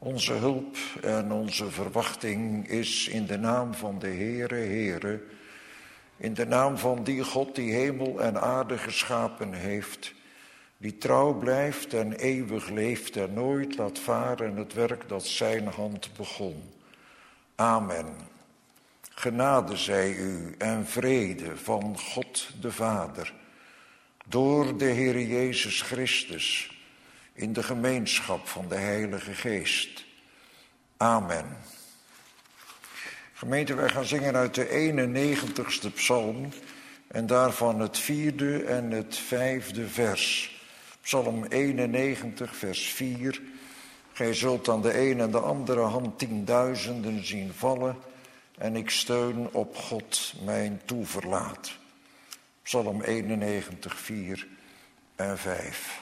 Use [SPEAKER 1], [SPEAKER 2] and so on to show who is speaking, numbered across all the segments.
[SPEAKER 1] Onze hulp en onze verwachting is in de naam van de Heere, in de naam van die God die hemel en aarde geschapen heeft, die trouw blijft en eeuwig leeft en nooit laat varen het werk dat zijn hand begon. Amen. Genade zij u en vrede van God de Vader, door de Heer Jezus Christus, in de gemeenschap van de Heilige Geest. Amen. Gemeente, wij gaan zingen uit de 91ste psalm en daarvan het 4e en het 5e vers. Psalm 91, vers 4. Gij zult aan de een en de andere hand 10.000 zien vallen en ik steun op God mijn toeverlaat. Psalm 91, 4 en 5.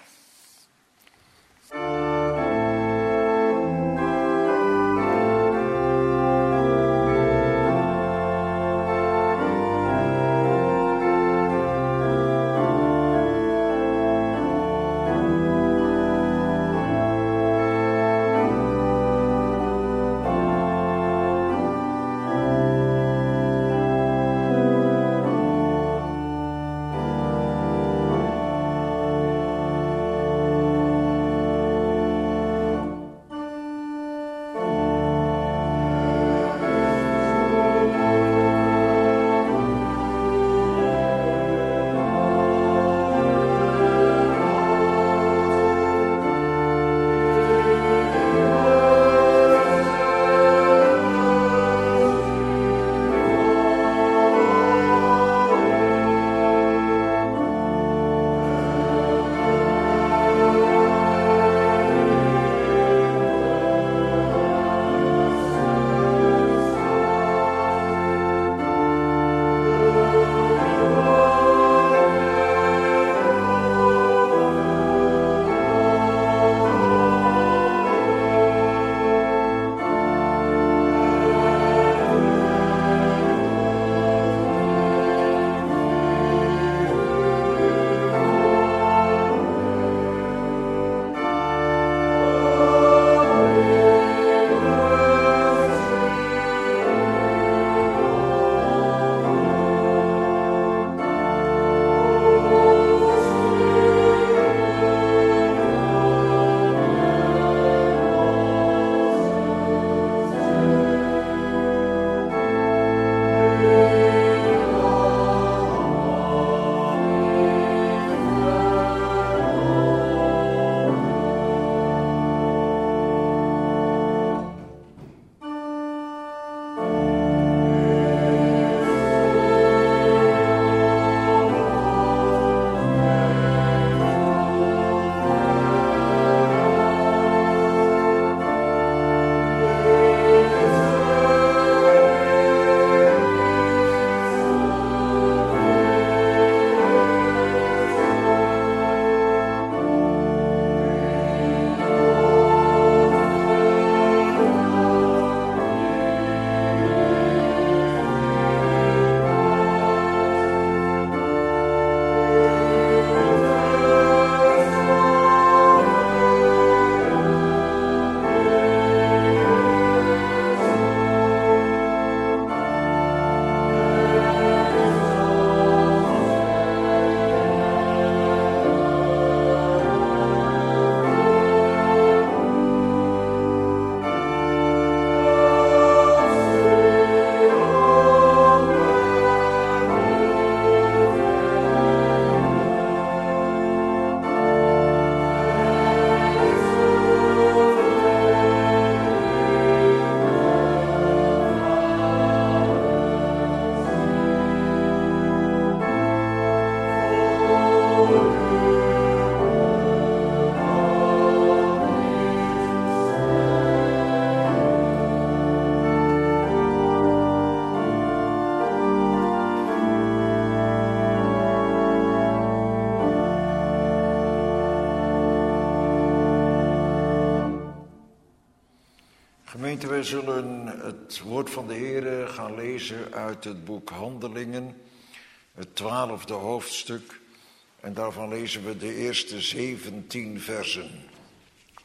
[SPEAKER 1] Gemeente, wij zullen het woord van de Heere gaan lezen uit het boek Handelingen, het 12e hoofdstuk. En daarvan lezen we de eerste 17 versen.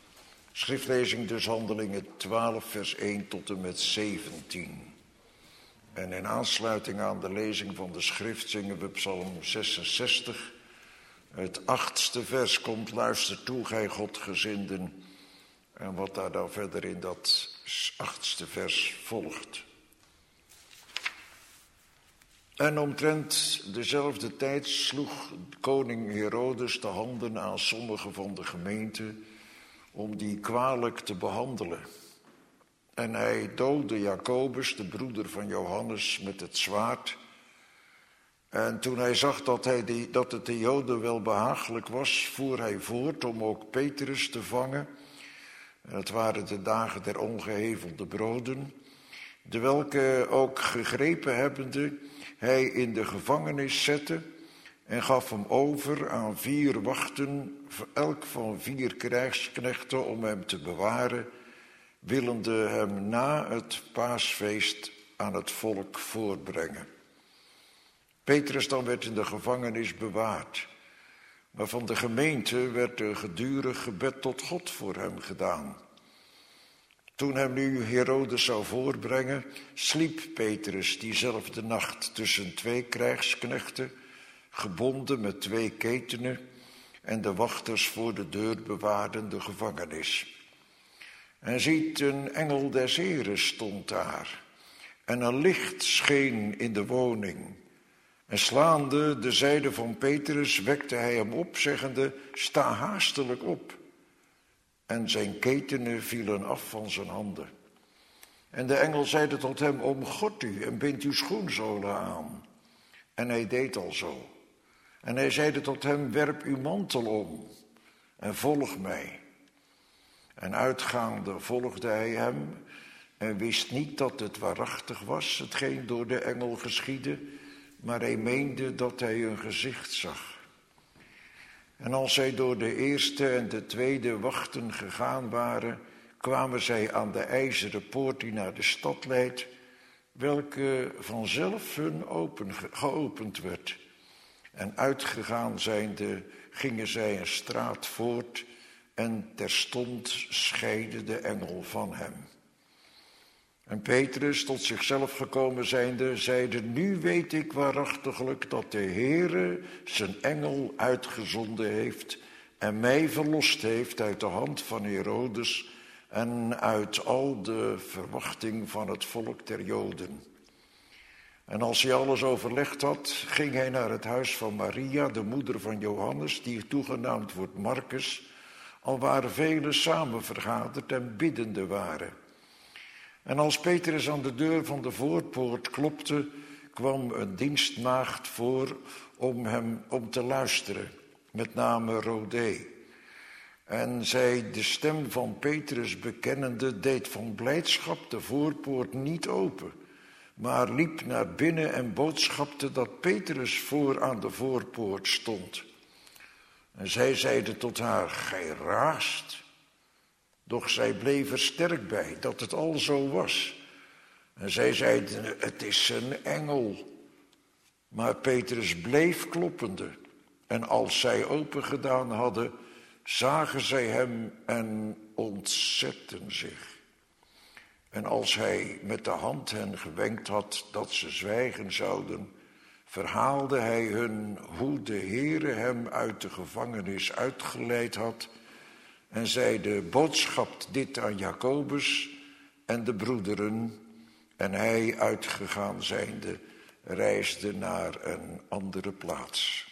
[SPEAKER 1] Schriftlezing dus Handelingen 12 vers 1 tot en met 17. En in aansluiting aan de lezing van de schrift zingen we Psalm 66. Het 8e vers komt, luister toe, gij Godgezinden. En wat daar dan verder in dat 8e vers volgt. En omtrent dezelfde tijd sloeg koning Herodes de handen aan sommigen van de gemeente om die kwalijk te behandelen. En hij doodde Jacobus, de broeder van Johannes, met het zwaard. En toen hij zag dat het de Joden wel behagelijk was, voer hij voort om ook Petrus te vangen. En het waren de dagen der ongehevelde broden, de welke ook gegrepen hebbende, hij in de gevangenis zette en gaf hem over aan 4 wachten, elk van 4 krijgsknechten, om hem te bewaren, willende hem na het paasfeest aan het volk voorbrengen. Petrus dan werd in de gevangenis bewaard, maar van de gemeente werd een gedurig gebed tot God voor hem gedaan. Toen hem nu Herodes zou voorbrengen, sliep Petrus diezelfde nacht tussen 2 krijgsknechten, gebonden met 2 ketenen, en de wachters voor de deur bewaarden de gevangenis. En ziet, een engel des Heren stond daar, en een licht scheen in de woning. En slaande de zijde van Petrus wekte hij hem op, zeggende, sta haastelijk op. En zijn ketenen vielen af van zijn handen. En de engel zeide tot hem, omgord u en bind uw schoenzolen aan. En hij deed al zo. En hij zeide tot hem, werp uw mantel om en volg mij. En uitgaande volgde hij hem en wist niet dat het waarachtig was, hetgeen door de engel geschiedde, maar hij meende dat hij een gezicht zag. En als zij door de eerste en de tweede wachten gegaan waren, kwamen zij aan de ijzeren poort die naar de stad leidt, welke vanzelf hun geopend werd. En uitgegaan zijnde gingen zij een straat voort en terstond scheidde de engel van hem. En Petrus, tot zichzelf gekomen zijnde, zeide, nu weet ik waarachtiglijk dat de Heere zijn engel uitgezonden heeft en mij verlost heeft uit de hand van Herodes en uit al de verwachting van het volk der Joden. En als hij alles overlegd had, ging hij naar het huis van Maria, de moeder van Johannes, die toegenaamd wordt Marcus, al waren velen samen vergaderd en biddende waren. En als Petrus aan de deur van de voorpoort klopte, kwam een dienstmaagd voor om te luisteren, met name Rode. En zij, de stem van Petrus bekennende, deed van blijdschap de voorpoort niet open, maar liep naar binnen en boodschapte dat Petrus voor aan de voorpoort stond. En zij zeide tot haar, gij raast. Doch zij bleef er sterk bij dat het al zo was. En zij zeiden, het is een engel. Maar Petrus bleef kloppende. En als zij opengedaan hadden, zagen zij hem en ontzetten zich. En als hij met de hand hen gewenkt had dat ze zwijgen zouden, verhaalde hij hun hoe de Heere hem uit de gevangenis uitgeleid had en zeide, boodschapt dit aan Jacobus en de broederen. En hij, uitgegaan zijnde, reisde naar een andere plaats.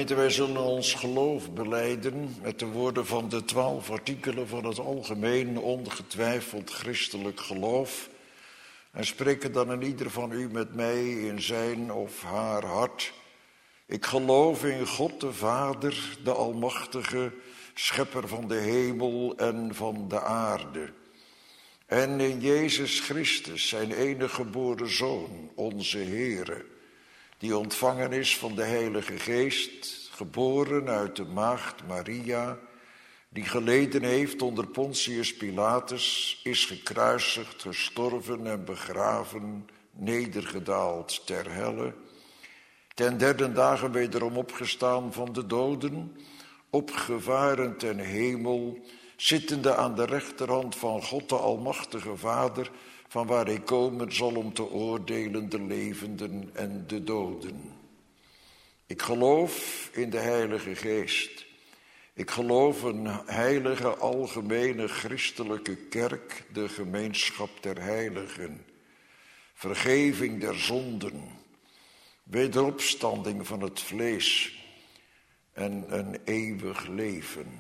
[SPEAKER 1] Gemeente, wij zullen ons geloof belijden met de woorden van de 12 artikelen van het algemeen ongetwijfeld christelijk geloof. En spreken dan in ieder van u met mij in zijn of haar hart. Ik geloof in God de Vader, de Almachtige, schepper van de hemel en van de aarde. En in Jezus Christus, zijn enige geboren Zoon, onze Heere, die ontvangen is van de Heilige Geest, geboren uit de maagd Maria, die geleden heeft onder Pontius Pilatus, is gekruisigd, gestorven en begraven, nedergedaald ter helle, ten derde dagen wederom opgestaan van de doden, opgevaren ten hemel, zittende aan de rechterhand van God de Almachtige Vader, van waar hij komen zal om te oordelen de levenden en de doden. Ik geloof in de Heilige Geest. Ik geloof een heilige, algemene, christelijke kerk, de gemeenschap der heiligen, vergeving der zonden, wederopstanding van het vlees en een eeuwig leven.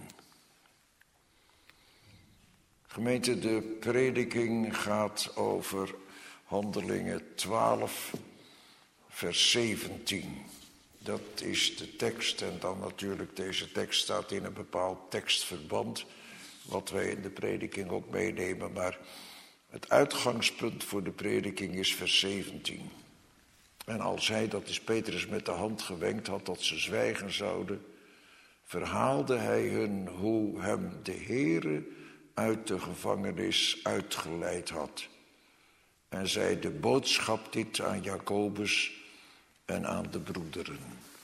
[SPEAKER 1] Gemeente, de prediking gaat over Handelingen 12, vers 17. Dat is de tekst en dan natuurlijk deze tekst staat in een bepaald tekstverband, wat wij in de prediking ook meenemen. Maar het uitgangspunt voor de prediking is vers 17. En als hij, dat is Petrus, met de hand gewenkt had dat ze zwijgen zouden, verhaalde hij hun hoe hem de Heere uit de gevangenis uitgeleid had. En zei de boodschap dit aan Jacobus en aan de broederen.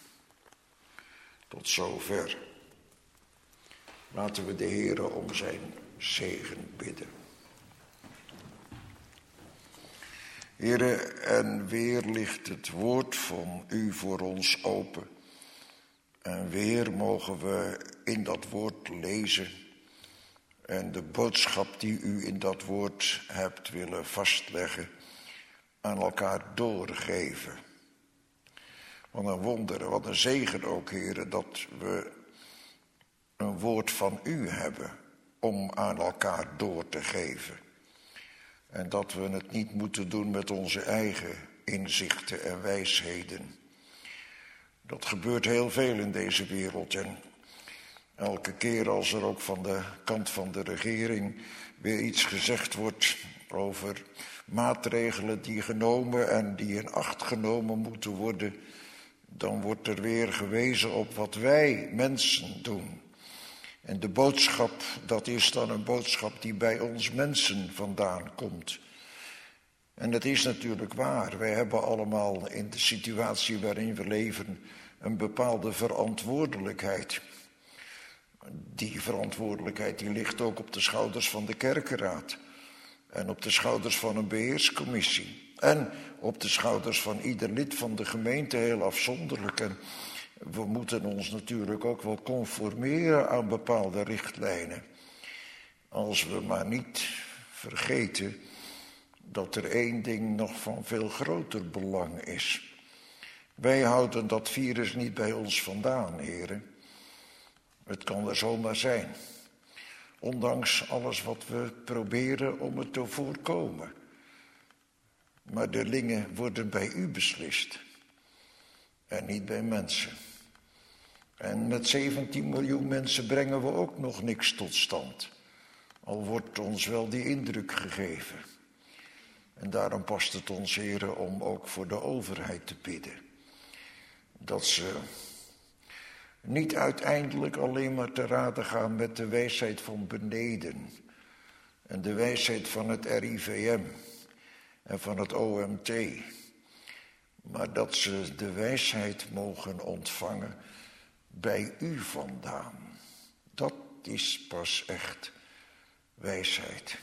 [SPEAKER 1] Tot zover. Laten we de Heere om zijn zegen bidden. Heere, en weer ligt het woord van u voor ons open. En weer mogen we in dat woord lezen en de boodschap die u in dat woord hebt willen vastleggen aan elkaar doorgeven. Wat een wonder, wat een zegen ook, Heere, dat we een woord van u hebben om aan elkaar door te geven. En dat we het niet moeten doen met onze eigen inzichten en wijsheden. Dat gebeurt heel veel in deze wereld. En elke keer als er ook van de kant van de regering weer iets gezegd wordt over maatregelen die genomen en die in acht genomen moeten worden, dan wordt er weer gewezen op wat wij mensen doen. En de boodschap, dat is dan een boodschap die bij ons mensen vandaan komt. En dat is natuurlijk waar. Wij hebben allemaal in de situatie waarin we leven een bepaalde verantwoordelijkheid. Die verantwoordelijkheid die ligt ook op de schouders van de kerkenraad. En op de schouders van een beheerscommissie. En op de schouders van ieder lid van de gemeente, heel afzonderlijk. En we moeten ons natuurlijk ook wel conformeren aan bepaalde richtlijnen. Als we maar niet vergeten dat er één ding nog van veel groter belang is. Wij houden dat virus niet bij ons vandaan, heren. Het kan er zomaar zijn. Ondanks alles wat we proberen om het te voorkomen. Maar de dingen worden bij u beslist. En niet bij mensen. En met 17 miljoen mensen brengen we ook nog niks tot stand. Al wordt ons wel die indruk gegeven. En daarom past het ons, heren, om ook voor de overheid te bidden. Dat ze niet uiteindelijk alleen maar te raden gaan met de wijsheid van beneden. En de wijsheid van het RIVM en van het OMT. Maar dat ze de wijsheid mogen ontvangen bij u vandaan. Dat is pas echt wijsheid.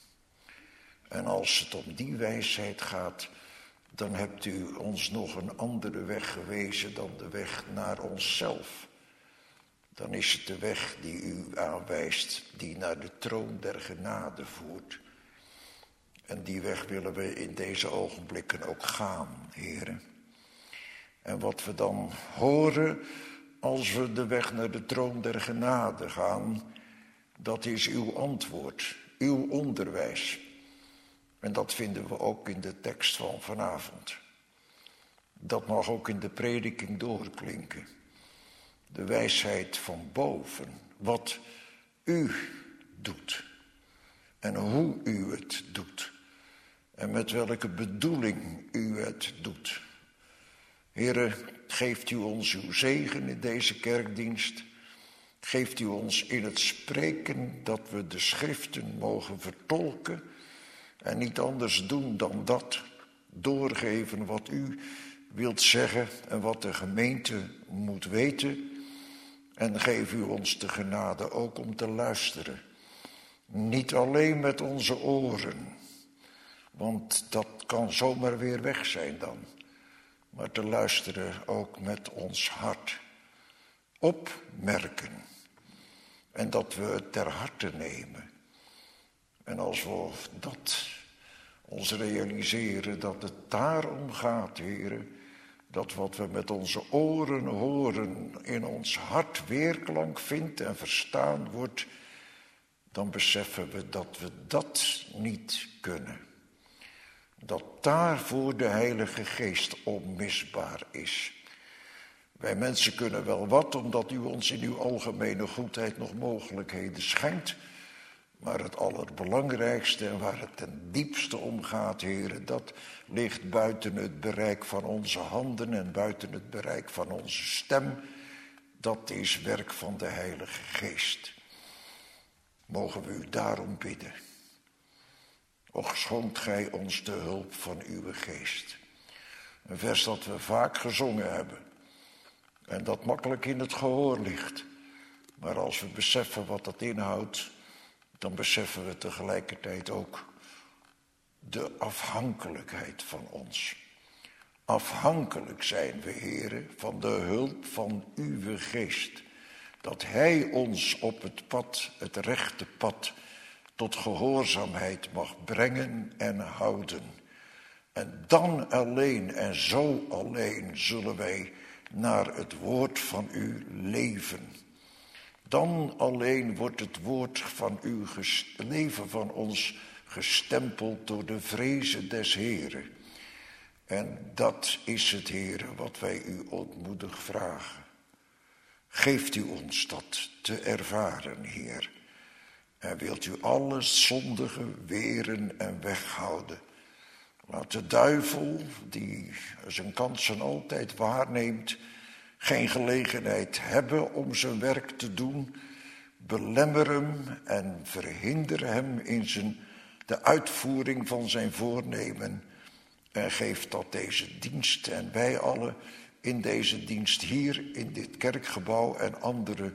[SPEAKER 1] En als het om die wijsheid gaat, dan hebt u ons nog een andere weg gewezen dan de weg naar onszelf. Dan is het de weg die u aanwijst, die naar de troon der genade voert. En die weg willen we in deze ogenblikken ook gaan, heren. En wat we dan horen als we de weg naar de troon der genade gaan, dat is uw antwoord, uw onderwijs. En dat vinden we ook in de tekst van vanavond. Dat mag ook in de prediking doorklinken. De wijsheid van boven, wat u doet en hoe u het doet en met welke bedoeling u het doet. Heere, geeft u ons uw zegen in deze kerkdienst. Geeft u ons in het spreken dat we de schriften mogen vertolken en niet anders doen dan dat, doorgeven wat u wilt zeggen en wat de gemeente moet weten. En geef u ons de genade ook om te luisteren. Niet alleen met onze oren, want dat kan zomaar weer weg zijn dan. Maar te luisteren ook met ons hart. Opmerken. En dat we het ter harte nemen. En als we dat ons realiseren, dat het daarom gaat, heren, dat wat we met onze oren horen in ons hart weerklank vindt en verstaan wordt, dan beseffen we dat we dat niet kunnen. Dat daarvoor de Heilige Geest onmisbaar is. Wij mensen kunnen wel wat, omdat u ons in uw algemene goedheid nog mogelijkheden schenkt. Maar het allerbelangrijkste en waar het ten diepste om gaat, heren, dat ligt buiten het bereik van onze handen en buiten het bereik van onze stem. Dat is werk van de Heilige Geest. Mogen we u daarom bidden. Och, schonkt gij ons de hulp van uw geest. Een vers dat we vaak gezongen hebben. En dat makkelijk in het gehoor ligt. Maar als we beseffen wat dat inhoudt, dan beseffen we tegelijkertijd ook de afhankelijkheid van ons. Afhankelijk zijn we, heren, van de hulp van uw geest. Dat hij ons op het pad, het rechte pad, tot gehoorzaamheid mag brengen en houden. En dan alleen en zo alleen zullen wij naar het woord van u leven. Dan alleen wordt het woord van uw leven van ons gestempeld door de vrezen des Heren. En dat is het, Heren, wat wij u ootmoedig vragen. Geeft u ons dat te ervaren, Heer. En wilt u alle zondigen weren en weghouden. Laat de duivel, die zijn kansen altijd waarneemt, geen gelegenheid hebben om zijn werk te doen. Belemmer hem en verhinder hem in de uitvoering van zijn voornemen. En geef dat deze dienst en wij allen in deze dienst hier in dit kerkgebouw en anderen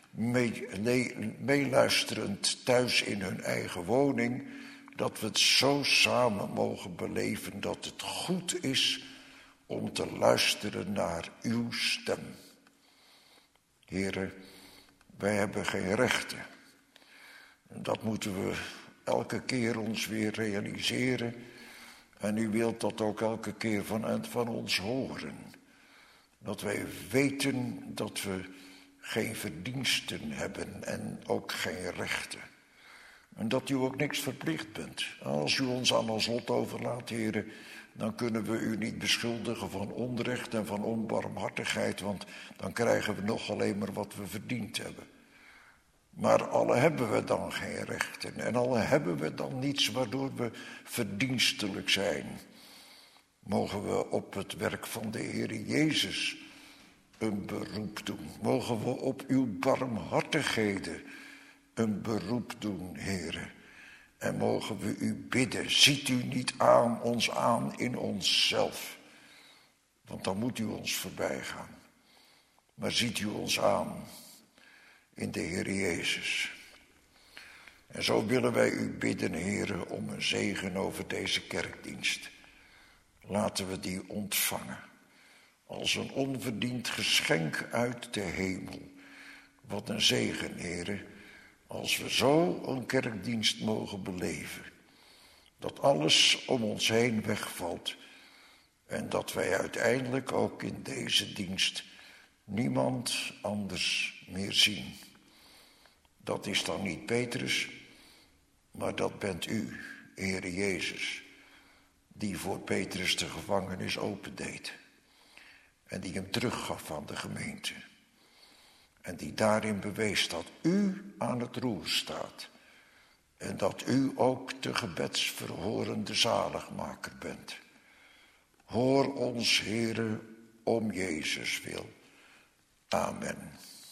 [SPEAKER 1] meeluisterend thuis in hun eigen woning, dat we het zo samen mogen beleven dat het goed is om te luisteren naar uw stem. Heren, wij hebben geen rechten. En dat moeten we elke keer ons weer realiseren. En u wilt dat ook elke keer van ons horen. Dat wij weten dat we geen verdiensten hebben en ook geen rechten. En dat u ook niks verplicht bent. Als u ons aan ons lot overlaat, heren, dan kunnen we u niet beschuldigen van onrecht en van onbarmhartigheid, want dan krijgen we nog alleen maar wat we verdiend hebben. Maar alle hebben we dan geen rechten en alle hebben we dan niets waardoor we verdienstelijk zijn. Mogen we op het werk van de Heer Jezus een beroep doen. Mogen we op uw barmhartigheden een beroep doen, Heere. En mogen we u bidden, ziet u niet ons aan in onszelf. Want dan moet u ons voorbij gaan. Maar ziet u ons aan in de Heer Jezus. En zo willen wij u bidden, Heere, om een zegen over deze kerkdienst. Laten we die ontvangen. Als een onverdiend geschenk uit de hemel. Wat een zegen, Heere, als we zo een kerkdienst mogen beleven. Dat alles om ons heen wegvalt. En dat wij uiteindelijk ook in deze dienst niemand anders meer zien. Dat is dan niet Petrus, maar dat bent u, Heere Jezus, die voor Petrus de gevangenis opendeed en die hem teruggaf aan de gemeente. En die daarin bewees dat u aan het roer staat en dat u ook de gebedsverhorende zaligmaker bent. Hoor ons, Heere, om Jezus wil. Amen.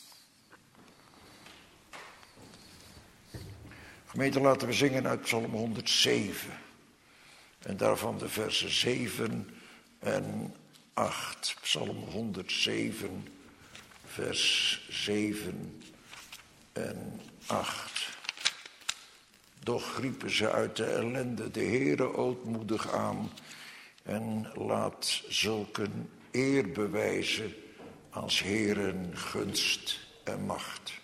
[SPEAKER 1] Gemeente, laten we zingen uit Psalm 107. En daarvan de versen 7 en 8. Psalm 107, vers 7 en 8. Doch griepen ze uit de ellende de Heere ootmoedig aan en laat zulken eer bewijzen als Heeren gunst en macht.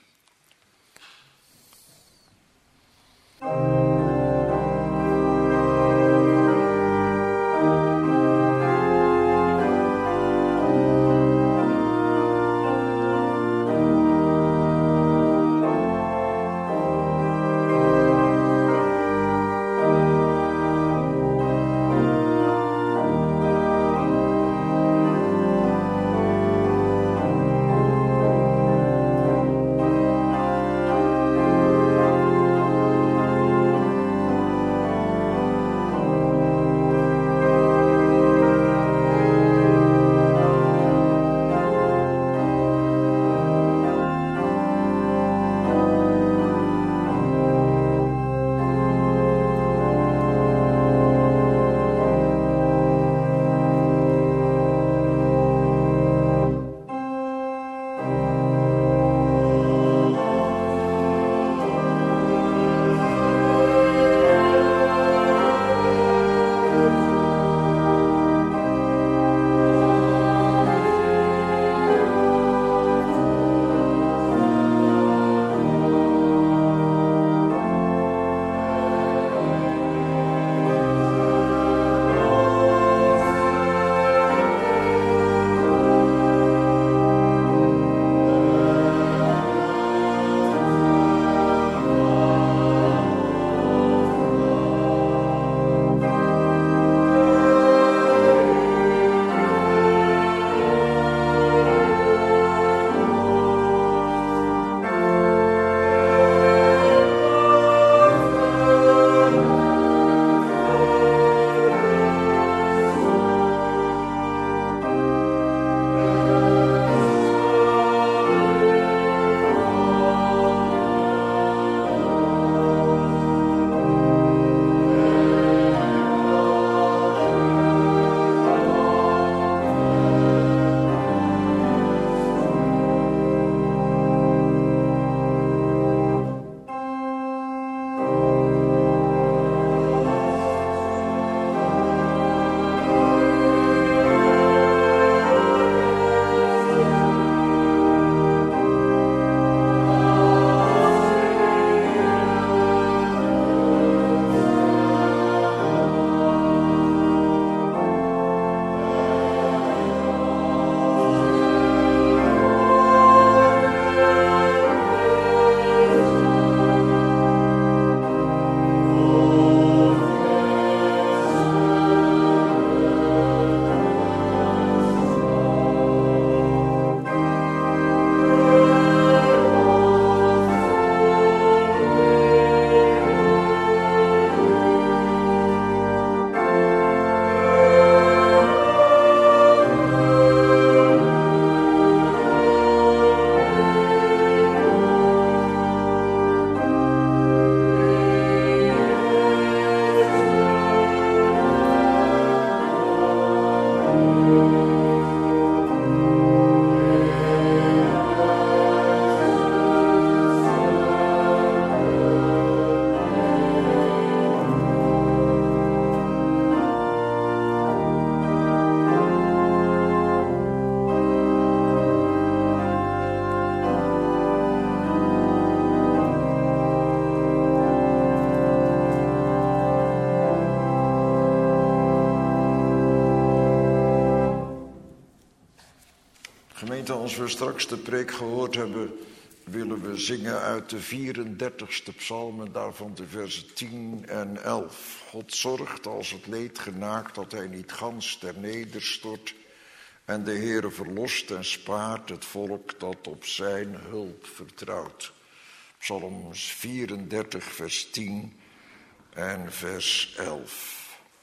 [SPEAKER 1] Gemeente, als we straks de preek gehoord hebben, willen we zingen uit de 34ste psalm en daarvan de versen 10 en 11. God zorgt als het leed genaakt dat hij niet gans ter nederstort. En de Heere verlost en spaart het volk dat op zijn hulp vertrouwt. Psalm 34 vers 10 en vers 11.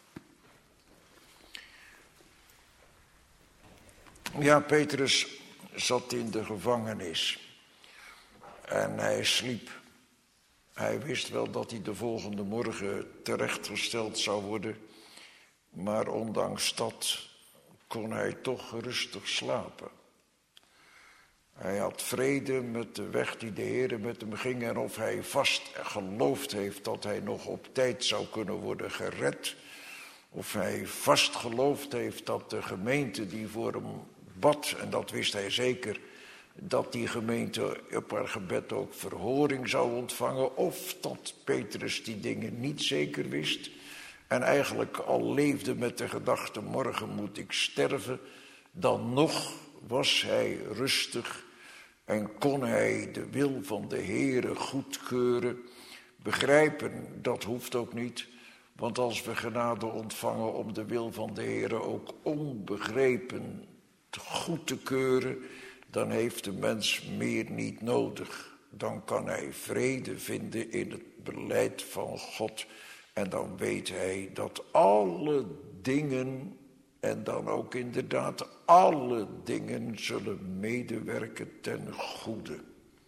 [SPEAKER 1] Ja, Petrus zat in de gevangenis en hij sliep. Hij wist wel dat hij de volgende morgen terechtgesteld zou worden, maar ondanks dat kon hij toch rustig slapen. Hij had vrede met de weg die de Heere met hem ging en of hij vast geloofd heeft dat hij nog op tijd zou kunnen worden gered, of hij vast geloofd heeft dat de gemeente die voor hem bad, en dat wist hij zeker, dat die gemeente op haar gebed ook verhoring zou ontvangen, of dat Petrus die dingen niet zeker wist en eigenlijk al leefde met de gedachte, morgen moet ik sterven, dan nog was hij rustig en kon hij de wil van de Heere goedkeuren. Begrijpen, dat hoeft ook niet, want als we genade ontvangen om de wil van de Heere ook onbegrepen goed te keuren, dan heeft de mens meer niet nodig. Dan kan hij vrede vinden in het beleid van God. En dan weet hij dat alle dingen, en dan ook inderdaad alle dingen, zullen medewerken ten goede.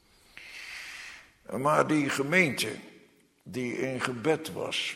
[SPEAKER 1] Maar die gemeente die in gebed was,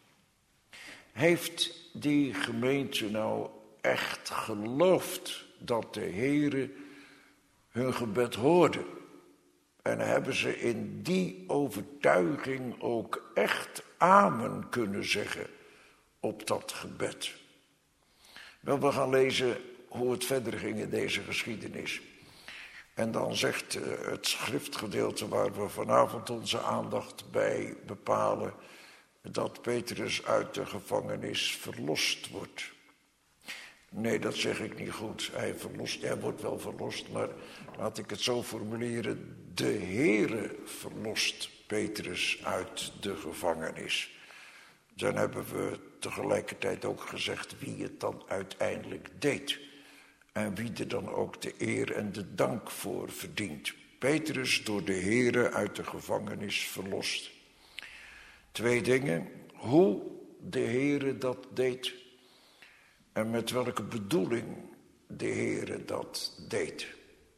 [SPEAKER 1] heeft die gemeente nou echt geloofd dat de Heere hun gebed hoorde? En hebben ze in die overtuiging ook echt amen kunnen zeggen op dat gebed? Wel, we gaan lezen hoe het verder ging in deze geschiedenis. En dan zegt het schriftgedeelte waar we vanavond onze aandacht bij bepalen, dat Petrus uit de gevangenis verlost wordt. Nee, dat zeg ik niet goed. Hij wordt wel verlost, maar laat ik het zo formuleren. De Heere verlost Petrus uit de gevangenis. Dan hebben we tegelijkertijd ook gezegd wie het dan uiteindelijk deed. En wie er dan ook de eer en de dank voor verdient. Petrus door de Heere uit de gevangenis verlost. 2 dingen. Hoe de Heere dat deed. En met welke bedoeling de Heere dat deed.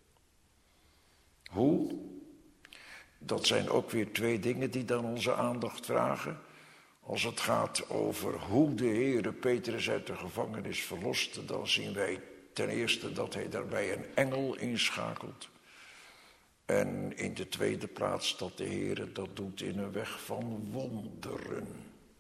[SPEAKER 1] Hoe? Dat zijn ook weer 2 dingen die dan onze aandacht vragen. Als het gaat over hoe de Heere Petrus uit de gevangenis verloste, dan zien wij ten eerste dat hij daarbij een engel inschakelt. En in de tweede plaats dat de Heere dat doet in een weg van wonderen.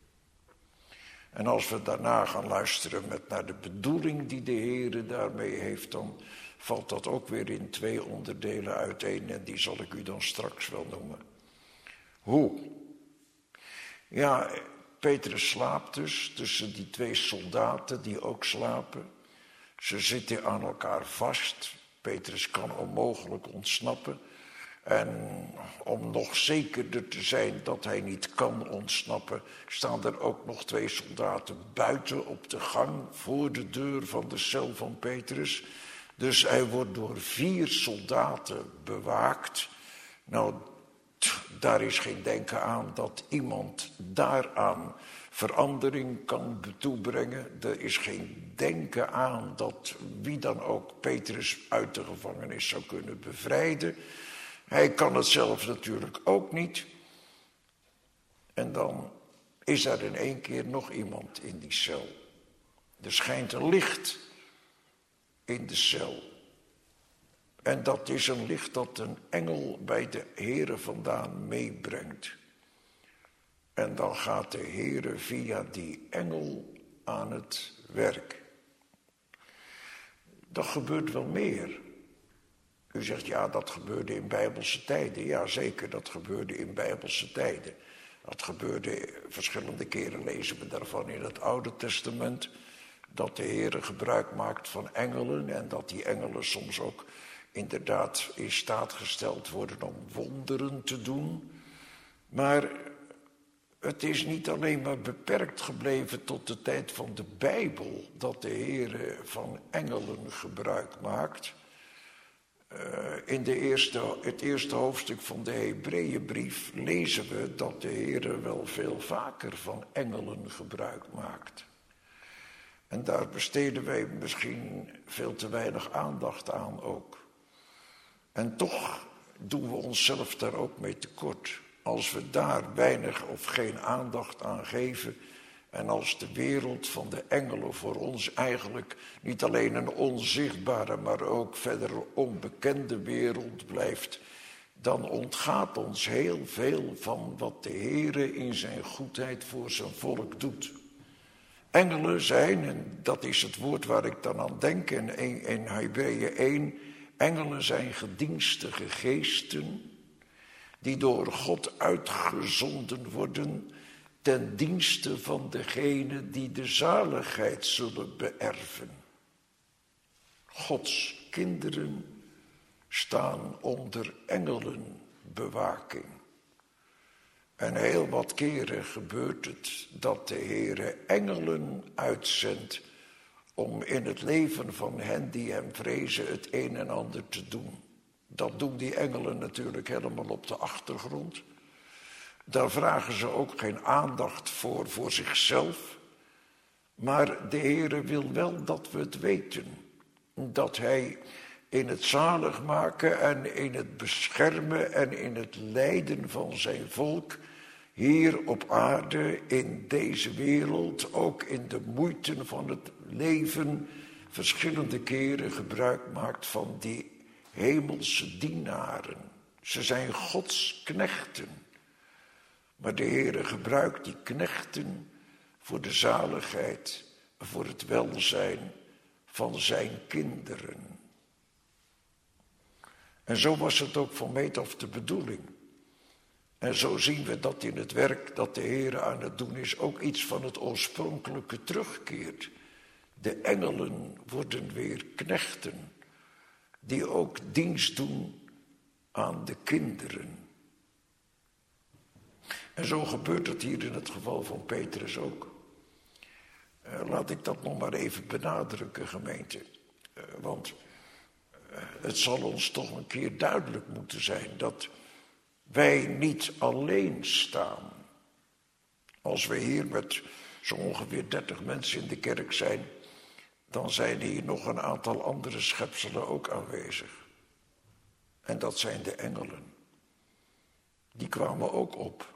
[SPEAKER 1] En als we daarna gaan luisteren naar de bedoeling die de Heere daarmee heeft, dan valt dat ook weer in 2 onderdelen uiteen en die zal ik u dan straks wel noemen. Hoe? Ja, Petrus slaapt dus tussen die 2 soldaten die ook slapen. Ze zitten aan elkaar vast. Petrus kan onmogelijk ontsnappen. En om nog zekerder te zijn dat hij niet kan ontsnappen, staan er ook nog 2 soldaten buiten op de gang voor de deur van de cel van Petrus. Dus hij wordt door 4 soldaten bewaakt. Nou, daar is geen denken aan dat iemand daaraan verandering kan toebrengen. Er is geen denken aan dat wie dan ook Petrus uit de gevangenis zou kunnen bevrijden. Hij kan het zelf natuurlijk ook niet. En dan is er in één keer nog iemand in die cel. Er schijnt een licht in de cel. En dat is een licht dat een engel bij de Heere vandaan meebrengt. En dan gaat de Heere via die engel aan het werk. Dat gebeurt wel meer. U zegt, ja, dat gebeurde in Bijbelse tijden. Ja, zeker, dat gebeurde in Bijbelse tijden. Dat gebeurde verschillende keren, lezen we daarvan in het Oude Testament. Dat de Heere gebruik maakt van engelen en dat die engelen soms ook inderdaad in staat gesteld worden om wonderen te doen. Maar het is niet alleen maar beperkt gebleven tot de tijd van de Bijbel dat de Heere van engelen gebruik maakt. In het eerste hoofdstuk van de Hebreeënbrief lezen we dat de Heere wel veel vaker van engelen gebruik maakt. En daar besteden wij misschien veel te weinig aandacht aan ook. En toch doen we onszelf daar ook mee tekort. Als we daar weinig of geen aandacht aan geven en als de wereld van de engelen voor ons eigenlijk niet alleen een onzichtbare, maar ook verder onbekende wereld blijft, dan ontgaat ons heel veel van wat de Heere in zijn goedheid voor zijn volk doet. Engelen zijn, en dat is het woord waar ik dan aan denk in Hebreeën 1, engelen zijn gedienstige geesten die door God uitgezonden worden ten dienste van degene die de zaligheid zullen beërven. Gods kinderen staan onder engelenbewaking. En heel wat keren gebeurt het dat de Heere engelen uitzendt om in het leven van hen die hem vrezen het een en ander te doen. Dat doen die engelen natuurlijk helemaal op de achtergrond. Daar vragen ze ook geen aandacht voor zichzelf. Maar de Heere wil wel dat we het weten. Dat hij in het zaligmaken en in het beschermen en in het leiden van zijn volk hier op aarde, in deze wereld, ook in de moeite van het leven, verschillende keren gebruik maakt van die hemelse dienaren. Ze zijn Gods knechten. Maar de Heere gebruikt die knechten voor de zaligheid, voor het welzijn van zijn kinderen. En zo was het ook van meet af de bedoeling. En zo zien we dat in het werk dat de Heere aan het doen is ook iets van het oorspronkelijke terugkeert. De engelen worden weer knechten die ook dienst doen aan de kinderen. En zo gebeurt het hier in het geval van Petrus ook. Laat ik dat nog maar even benadrukken, gemeente. Want het zal ons toch een keer duidelijk moeten zijn dat wij niet alleen staan. Als we hier met zo ongeveer 30 mensen in de kerk zijn, dan zijn hier nog een aantal andere schepselen ook aanwezig. En dat zijn de engelen. Die kwamen ook op.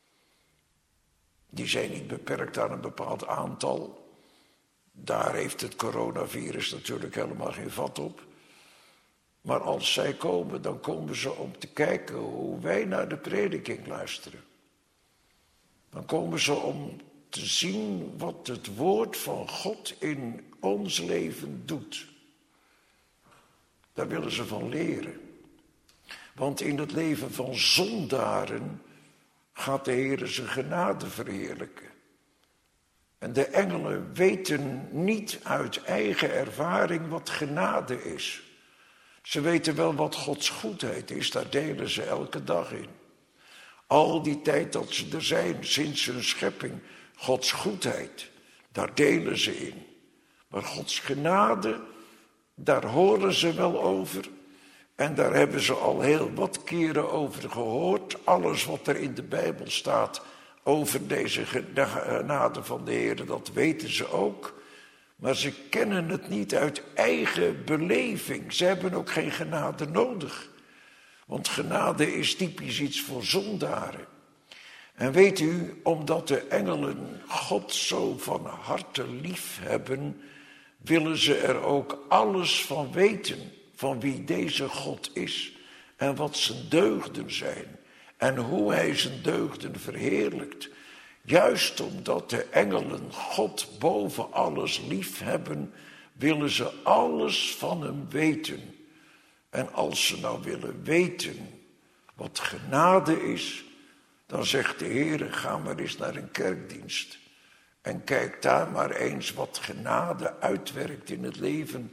[SPEAKER 1] Die zijn niet beperkt aan een bepaald aantal. Daar heeft het coronavirus natuurlijk helemaal geen vat op. Maar als zij komen, dan komen ze om te kijken hoe wij naar de prediking luisteren. Dan komen ze om te zien wat het woord van God in ons leven doet. Daar willen ze van leren. Want in het leven van zondaren gaat de Heer zijn genade verheerlijken. En de engelen weten niet uit eigen ervaring wat genade is. Ze weten wel wat Gods goedheid is, daar delen ze elke dag in. Al die tijd dat ze er zijn, sinds hun schepping, Gods goedheid, daar delen ze in. Maar Gods genade, daar horen ze wel over. En daar hebben ze al heel wat keren over gehoord. Alles wat er in de Bijbel staat over deze genade van de Heer, dat weten ze ook. Maar ze kennen het niet uit eigen beleving. Ze hebben ook geen genade nodig. Want genade is typisch iets voor zondaren. En weet u, omdat de engelen God zo van harte lief hebben, willen ze er ook alles van weten, van wie deze God is en wat zijn deugden zijn en hoe hij zijn deugden verheerlijkt. Juist omdat de engelen God boven alles lief hebben, willen ze alles van hem weten. En als ze nou willen weten wat genade is, dan zegt de Heer, ga maar eens naar een kerkdienst. En kijk daar maar eens wat genade uitwerkt in het leven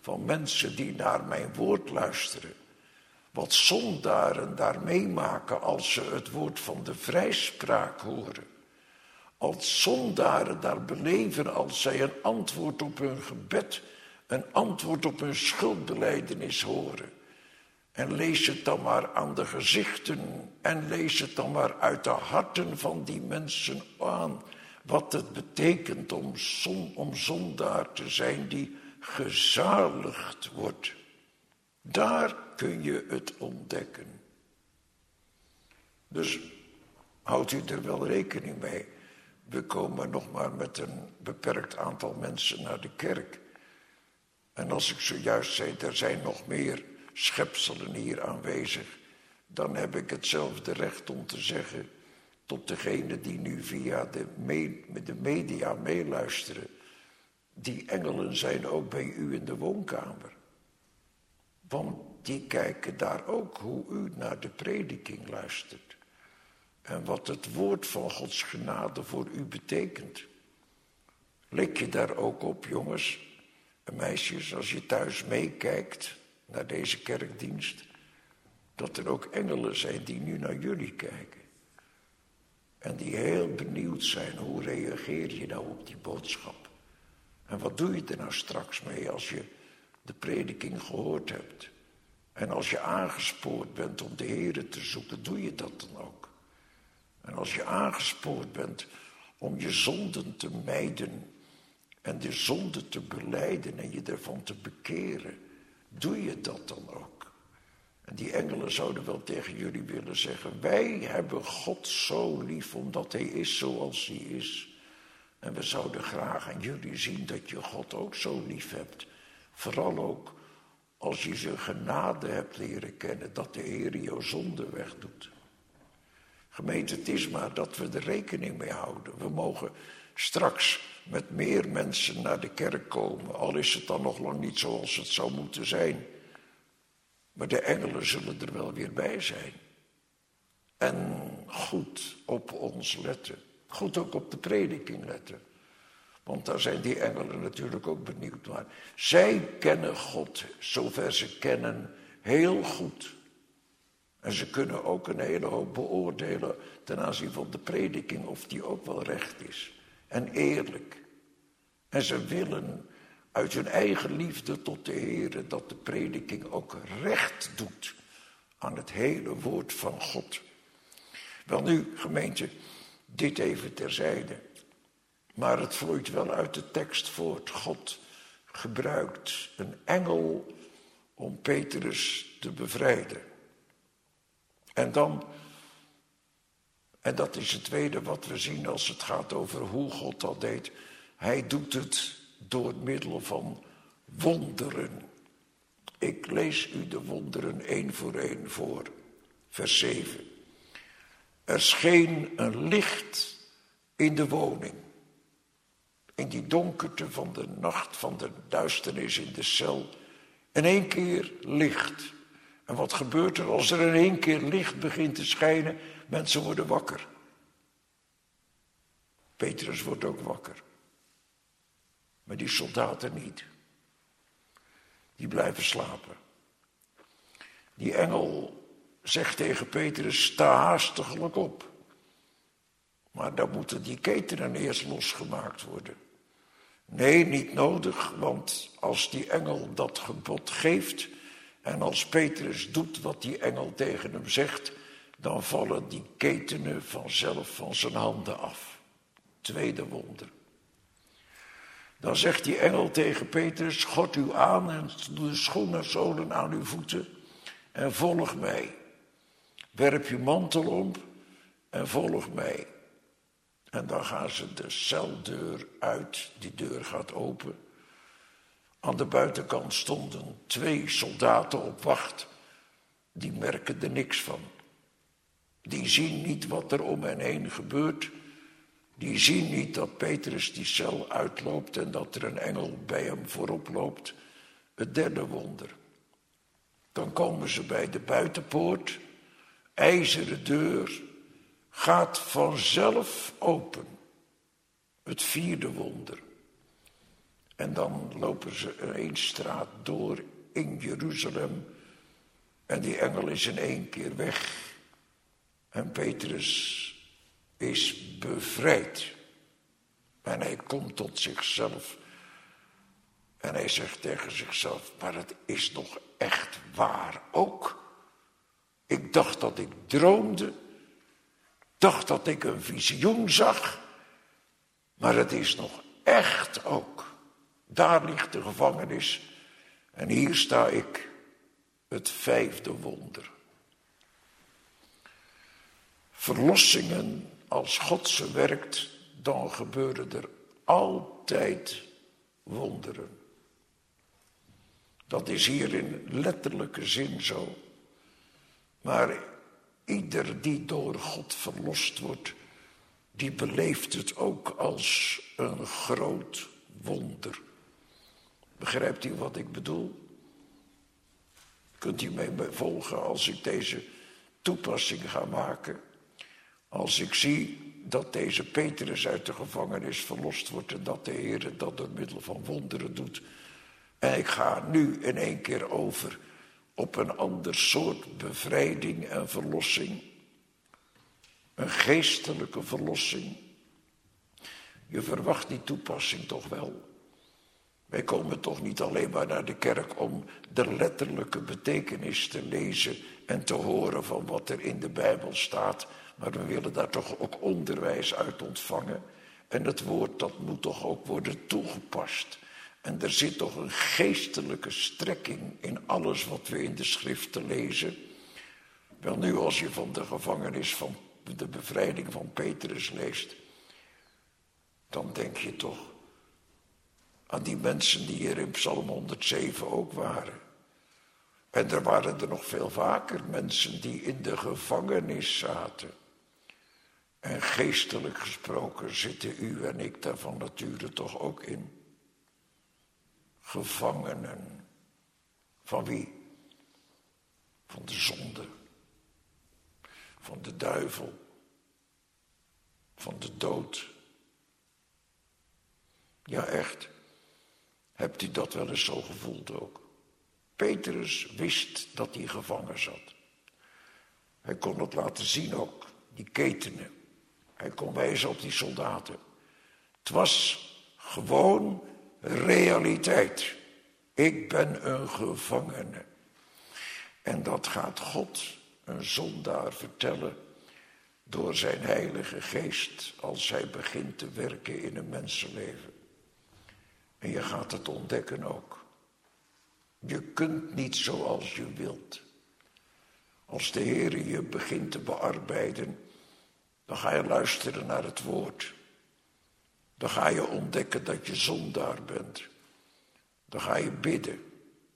[SPEAKER 1] van mensen die naar mijn woord luisteren. Wat zondaren daar meemaken als ze het woord van de vrijspraak horen. Als zondaren daar beleven als zij een antwoord op hun gebed, een antwoord op hun schuldbelijdenis horen. En lees het dan maar aan de gezichten en lees het dan maar uit de harten van die mensen aan. Wat het betekent om zondaar te zijn die gezaligd wordt. Daar kun je het ontdekken. Dus houdt u er wel rekening mee. We komen nog maar met een beperkt aantal mensen naar de kerk. En als ik zojuist zei, er zijn nog meer schepselen hier aanwezig, dan heb ik hetzelfde recht om te zeggen tot degenen die nu via de media meeluisteren. Die engelen zijn ook bij u in de woonkamer. Want die kijken daar ook hoe u naar de prediking luistert. En wat het woord van Gods genade voor u betekent. Let je daar ook op, jongens en meisjes, als je thuis meekijkt naar deze kerkdienst, dat er ook engelen zijn die nu naar jullie kijken. En die heel benieuwd zijn, hoe reageer je nou op die boodschap? En wat doe je er nou straks mee als je de prediking gehoord hebt? En als je aangespoord bent om de Here te zoeken, doe je dat dan ook? En als je aangespoord bent om je zonden te mijden en de zonde te belijden en je ervan te bekeren, doe je dat dan ook? En die engelen zouden wel tegen jullie willen zeggen, wij hebben God zo lief omdat hij is zoals hij is. En we zouden graag aan jullie zien dat je God ook zo lief hebt. Vooral ook als je zijn genade hebt leren kennen, dat de Heer jouw zonde wegdoet. Gemeente, het is maar dat we er rekening mee houden. We mogen straks met meer mensen naar de kerk komen, al is het dan nog lang niet zoals het zou moeten zijn. Maar de engelen zullen er wel weer bij zijn. En goed op ons letten. Goed ook op de prediking letten. Want daar zijn die engelen natuurlijk ook benieuwd naar. Zij kennen God, zover ze kennen, heel goed. En ze kunnen ook een hele hoop beoordelen ten aanzien van de prediking, of die ook wel recht is. En eerlijk. En ze willen uit hun eigen liefde tot de Heere dat de prediking ook recht doet aan het hele woord van God. Wel nu, gemeente, dit even terzijde. Maar het vloeit wel uit de tekst voort. God gebruikt een engel om Petrus te bevrijden. En dat is het tweede wat we zien als het gaat over hoe God dat deed. Hij doet het door middel van wonderen. Ik lees u de wonderen één voor één voor. Vers 7. Er scheen een licht in de woning. In die donkerte van de nacht, van de duisternis in de cel. In één keer licht. En wat gebeurt er als er in één keer licht begint te schijnen? Mensen worden wakker. Petrus wordt ook wakker. Maar die soldaten niet. Die blijven slapen. Die engel zegt tegen Petrus, sta haastiglijk op. Maar dan moeten die ketenen eerst losgemaakt worden. Nee, niet nodig, want als die engel dat gebod geeft en als Petrus doet wat die engel tegen hem zegt, dan vallen die ketenen vanzelf van zijn handen af. Tweede wonder. Dan zegt die engel tegen Petrus, schort u aan en doe de schoenenzolen aan uw voeten en volg mij. Werp uw mantel om en volg mij. En dan gaan ze de celdeur uit, die deur gaat open. Aan de buitenkant stonden 2 soldaten op wacht. Die merken er niks van. Die zien niet wat er om hen heen gebeurt. Die zien niet dat Petrus die cel uitloopt en dat er een engel bij hem voorop loopt. Het derde wonder. Dan komen ze bij de buitenpoort. IJzeren deur gaat vanzelf open. Het vierde wonder. En dan lopen ze een straat door in Jeruzalem. En die engel is in 1 keer weg. En Petrus is bevrijd. En hij komt tot zichzelf. En hij zegt tegen zichzelf, maar het is nog echt waar ook. Ik dacht dat ik droomde. Dacht dat ik een visioen zag. Maar het is nog echt ook. Daar ligt de gevangenis. En hier sta ik. Het 5e wonder. Verlossingen, als God ze werkt, dan gebeuren er altijd wonderen. Dat is hier in letterlijke zin zo. Maar ieder die door God verlost wordt, die beleeft het ook als een groot wonder. Begrijpt u wat ik bedoel? Kunt u mij volgen als ik deze toepassing ga maken? Als ik zie dat deze Petrus uit de gevangenis verlost wordt en dat de Heer dat door middel van wonderen doet. En ik ga nu in 1 keer over op een ander soort bevrijding en verlossing. Een geestelijke verlossing. Je verwacht die toepassing toch wel. Wij komen toch niet alleen maar naar de kerk om de letterlijke betekenis te lezen en te horen van wat er in de Bijbel staat. Maar we willen daar toch ook onderwijs uit ontvangen. En het woord dat moet toch ook worden toegepast. En er zit toch een geestelijke strekking in alles wat we in de schriften lezen. Wel nu, als je van de gevangenis van de bevrijding van Petrus leest, dan denk je toch aan die mensen die hier in Psalm 107 ook waren. En er waren er nog veel vaker mensen die in de gevangenis zaten. En geestelijk gesproken zitten u en ik daar van nature toch ook in. Gevangenen. Van wie? Van de zonde. Van de duivel. Van de dood. Ja, echt. Hebt u dat wel eens zo gevoeld ook? Petrus wist dat hij gevangen zat. Hij kon het laten zien ook, die ketenen. Hij kon wijzen op die soldaten. Het was gewoon realiteit. Ik ben een gevangene. En dat gaat God, een zondaar, vertellen door zijn Heilige Geest als hij begint te werken in een mensenleven. En je gaat het ontdekken ook. Je kunt niet zoals je wilt. Als de Heer je begint te bearbeiden, dan ga je luisteren naar het woord. Dan ga je ontdekken dat je zondaar bent. Dan ga je bidden.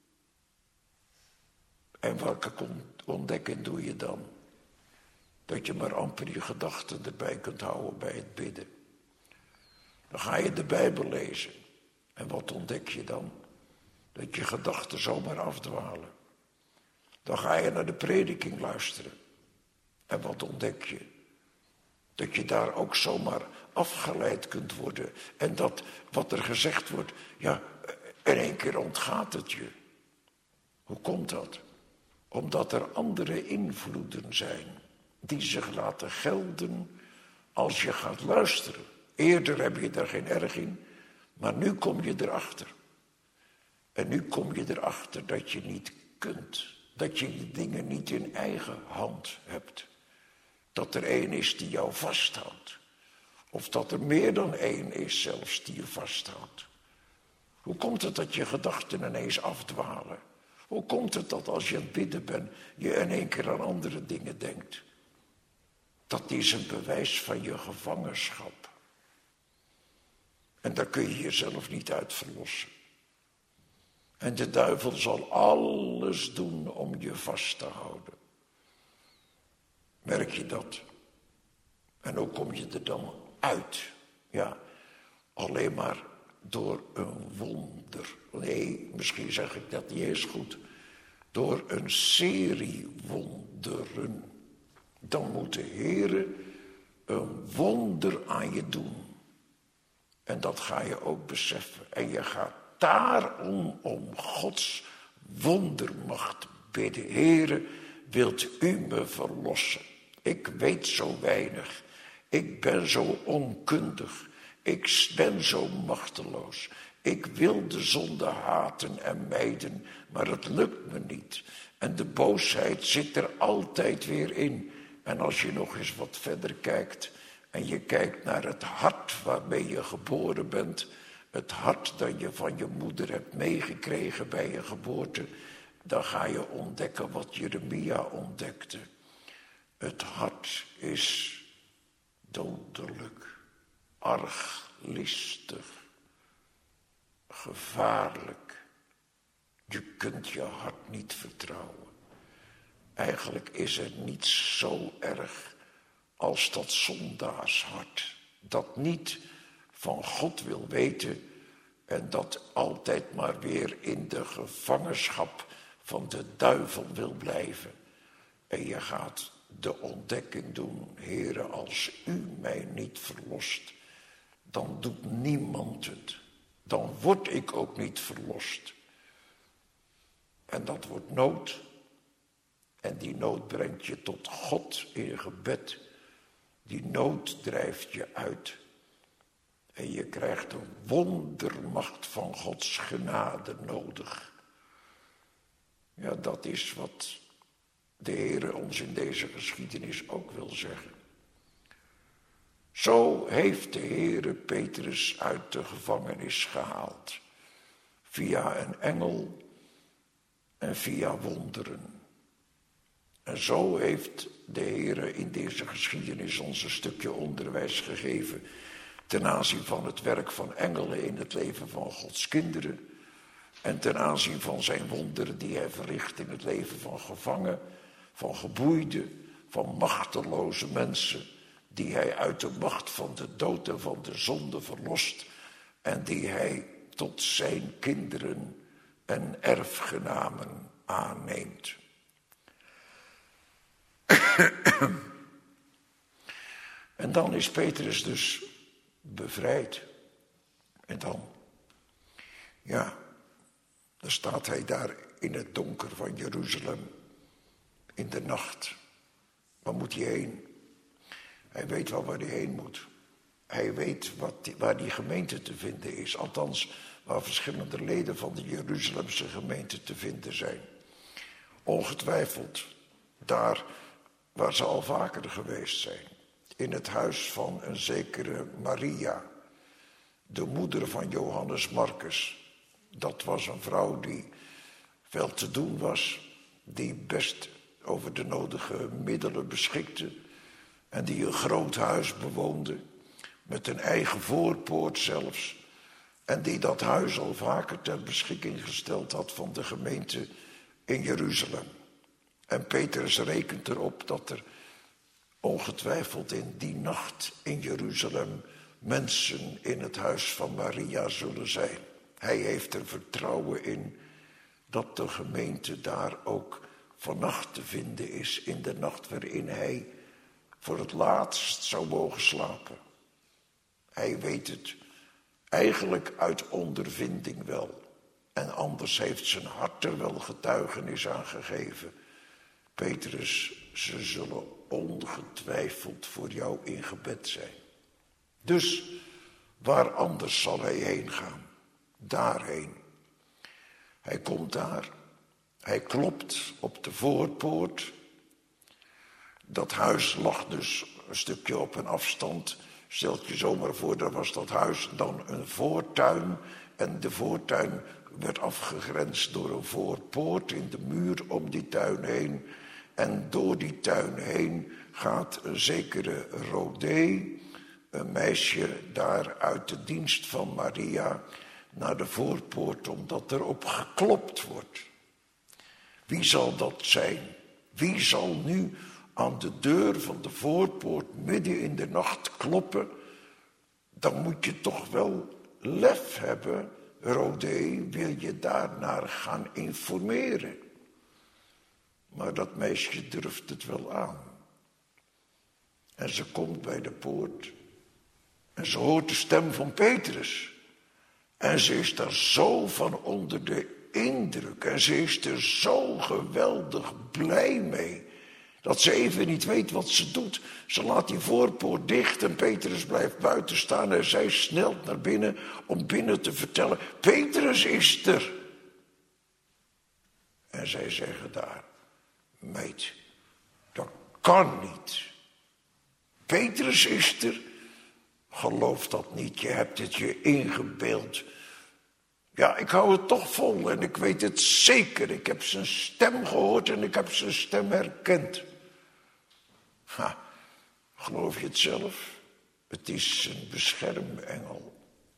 [SPEAKER 1] En welke ontdekking doe je dan? Dat je maar amper je gedachten erbij kunt houden bij het bidden. Dan ga je de Bijbel lezen. En wat ontdek je dan? Dat je gedachten zomaar afdwalen. Dan ga je naar de prediking luisteren. En wat ontdek je? Dat je daar ook zomaar afgeleid kunt worden. En dat wat er gezegd wordt, ja, in 1 keer ontgaat het je. Hoe komt dat? Omdat er andere invloeden zijn die zich laten gelden als je gaat luisteren. Eerder heb je daar geen erg in, maar nu kom je erachter. En nu kom je erachter dat je niet kunt. Dat je die dingen niet in eigen hand hebt. Dat er één is die jou vasthoudt. Of dat er meer dan één is zelfs die je vasthoudt. Hoe komt het dat je gedachten ineens afdwalen? Hoe komt het dat als je aan het bidden bent, je in 1 keer aan andere dingen denkt? Dat is een bewijs van je gevangenschap. En daar kun je jezelf niet uit verlossen. En de duivel zal alles doen om je vast te houden. Merk je dat? En hoe kom je er dan uit? Ja, alleen maar door een wonder. Nee, misschien zeg ik dat niet eens goed. Door een serie wonderen. Dan moet de Heer een wonder aan je doen. En dat ga je ook beseffen. En je gaat daarom om Gods wondermacht bidden. Heere, wilt u me verlossen? Ik weet zo weinig. Ik ben zo onkundig. Ik ben zo machteloos. Ik wil de zonde haten en mijden, maar het lukt me niet. En de boosheid zit er altijd weer in. En als je nog eens wat verder kijkt en je kijkt naar het hart waarmee je geboren bent, het hart dat je van je moeder hebt meegekregen bij je geboorte, dan ga je ontdekken wat Jeremia ontdekte. Het hart is dodelijk, arglistig, gevaarlijk. Je kunt je hart niet vertrouwen. Eigenlijk is er niets zo erg als dat zondaarshart, dat niet van God wil weten en dat altijd maar weer in de gevangenschap van de duivel wil blijven. En je gaat de ontdekking doen, Heere, als u mij niet verlost, dan doet niemand het. Dan word ik ook niet verlost. En dat wordt nood. En die nood brengt je tot God in gebed. Die nood drijft je uit. En je krijgt een wondermacht van Gods genade nodig. Ja, dat is wat de Heere ons in deze geschiedenis ook wil zeggen. Zo heeft de Heere Petrus uit de gevangenis gehaald. Via een engel en via wonderen. En zo heeft de Heere in deze geschiedenis ons een stukje onderwijs gegeven ten aanzien van het werk van engelen in het leven van Gods kinderen en ten aanzien van zijn wonderen die hij verricht in het leven van gevangen, van geboeiden, van machteloze mensen die hij uit de macht van de dood en van de zonde verlost en die hij tot zijn kinderen en erfgenamen aanneemt. En dan is Petrus dus bevrijd. En dan staat hij daar in het donker van Jeruzalem in de nacht. Waar moet hij heen? Hij weet wel waar hij heen moet. Hij weet waar die gemeente te vinden is. Althans, waar verschillende leden van de Jeruzalemse gemeente te vinden zijn. Ongetwijfeld daar waar ze al vaker geweest zijn. In het huis van een zekere Maria, de moeder van Johannes Marcus. Dat was een vrouw die wel te doen was, die best over de nodige middelen beschikte en die een groot huis bewoonde, met een eigen voorpoort zelfs, en die dat huis al vaker ter beschikking gesteld had van de gemeente in Jeruzalem. En Petrus rekent erop dat er ongetwijfeld in die nacht in Jeruzalem mensen in het huis van Maria zullen zijn. Hij heeft er vertrouwen in dat de gemeente daar ook vannacht te vinden is, in de nacht waarin hij voor het laatst zou mogen slapen. Hij weet het eigenlijk uit ondervinding wel. En anders heeft zijn hart er wel getuigenis aan gegeven. Petrus, ze zullen ongetwijfeld voor jou in gebed zijn. Dus waar anders zal hij heen gaan? Daarheen. Hij komt daar. Hij klopt op de voorpoort. Dat huis lag dus een stukje op een afstand. Stel je zomaar voor, daar was dat huis dan een voortuin. En de voortuin werd afgegrensd door een voorpoort in de muur om die tuin heen. En door die tuin heen gaat een zekere Rodé, een meisje daar uit de dienst van Maria, naar de voorpoort omdat erop geklopt wordt. Wie zal dat zijn? Wie zal nu aan de deur van de voorpoort midden in de nacht kloppen? Dan moet je toch wel lef hebben, Rodé, wil je daarnaar gaan informeren. Maar dat meisje durft het wel aan. En ze komt bij de poort En ze hoort de stem van Petrus. En ze is daar zo van onder de indruk. En ze is er zo geweldig blij mee. Dat ze even niet weet wat ze doet. Ze laat die voorpoort dicht en Petrus blijft buiten staan. En zij snelt naar binnen om binnen te vertellen: Petrus is er. En zij zeggen daar: meid, dat kan niet. Petrus is er. Geloof dat niet, je hebt het je ingebeeld. Ja, ik hou het toch vol en ik weet het zeker. Ik heb zijn stem gehoord en ik heb zijn stem herkend. Ha, geloof je het zelf? Het is een beschermengel.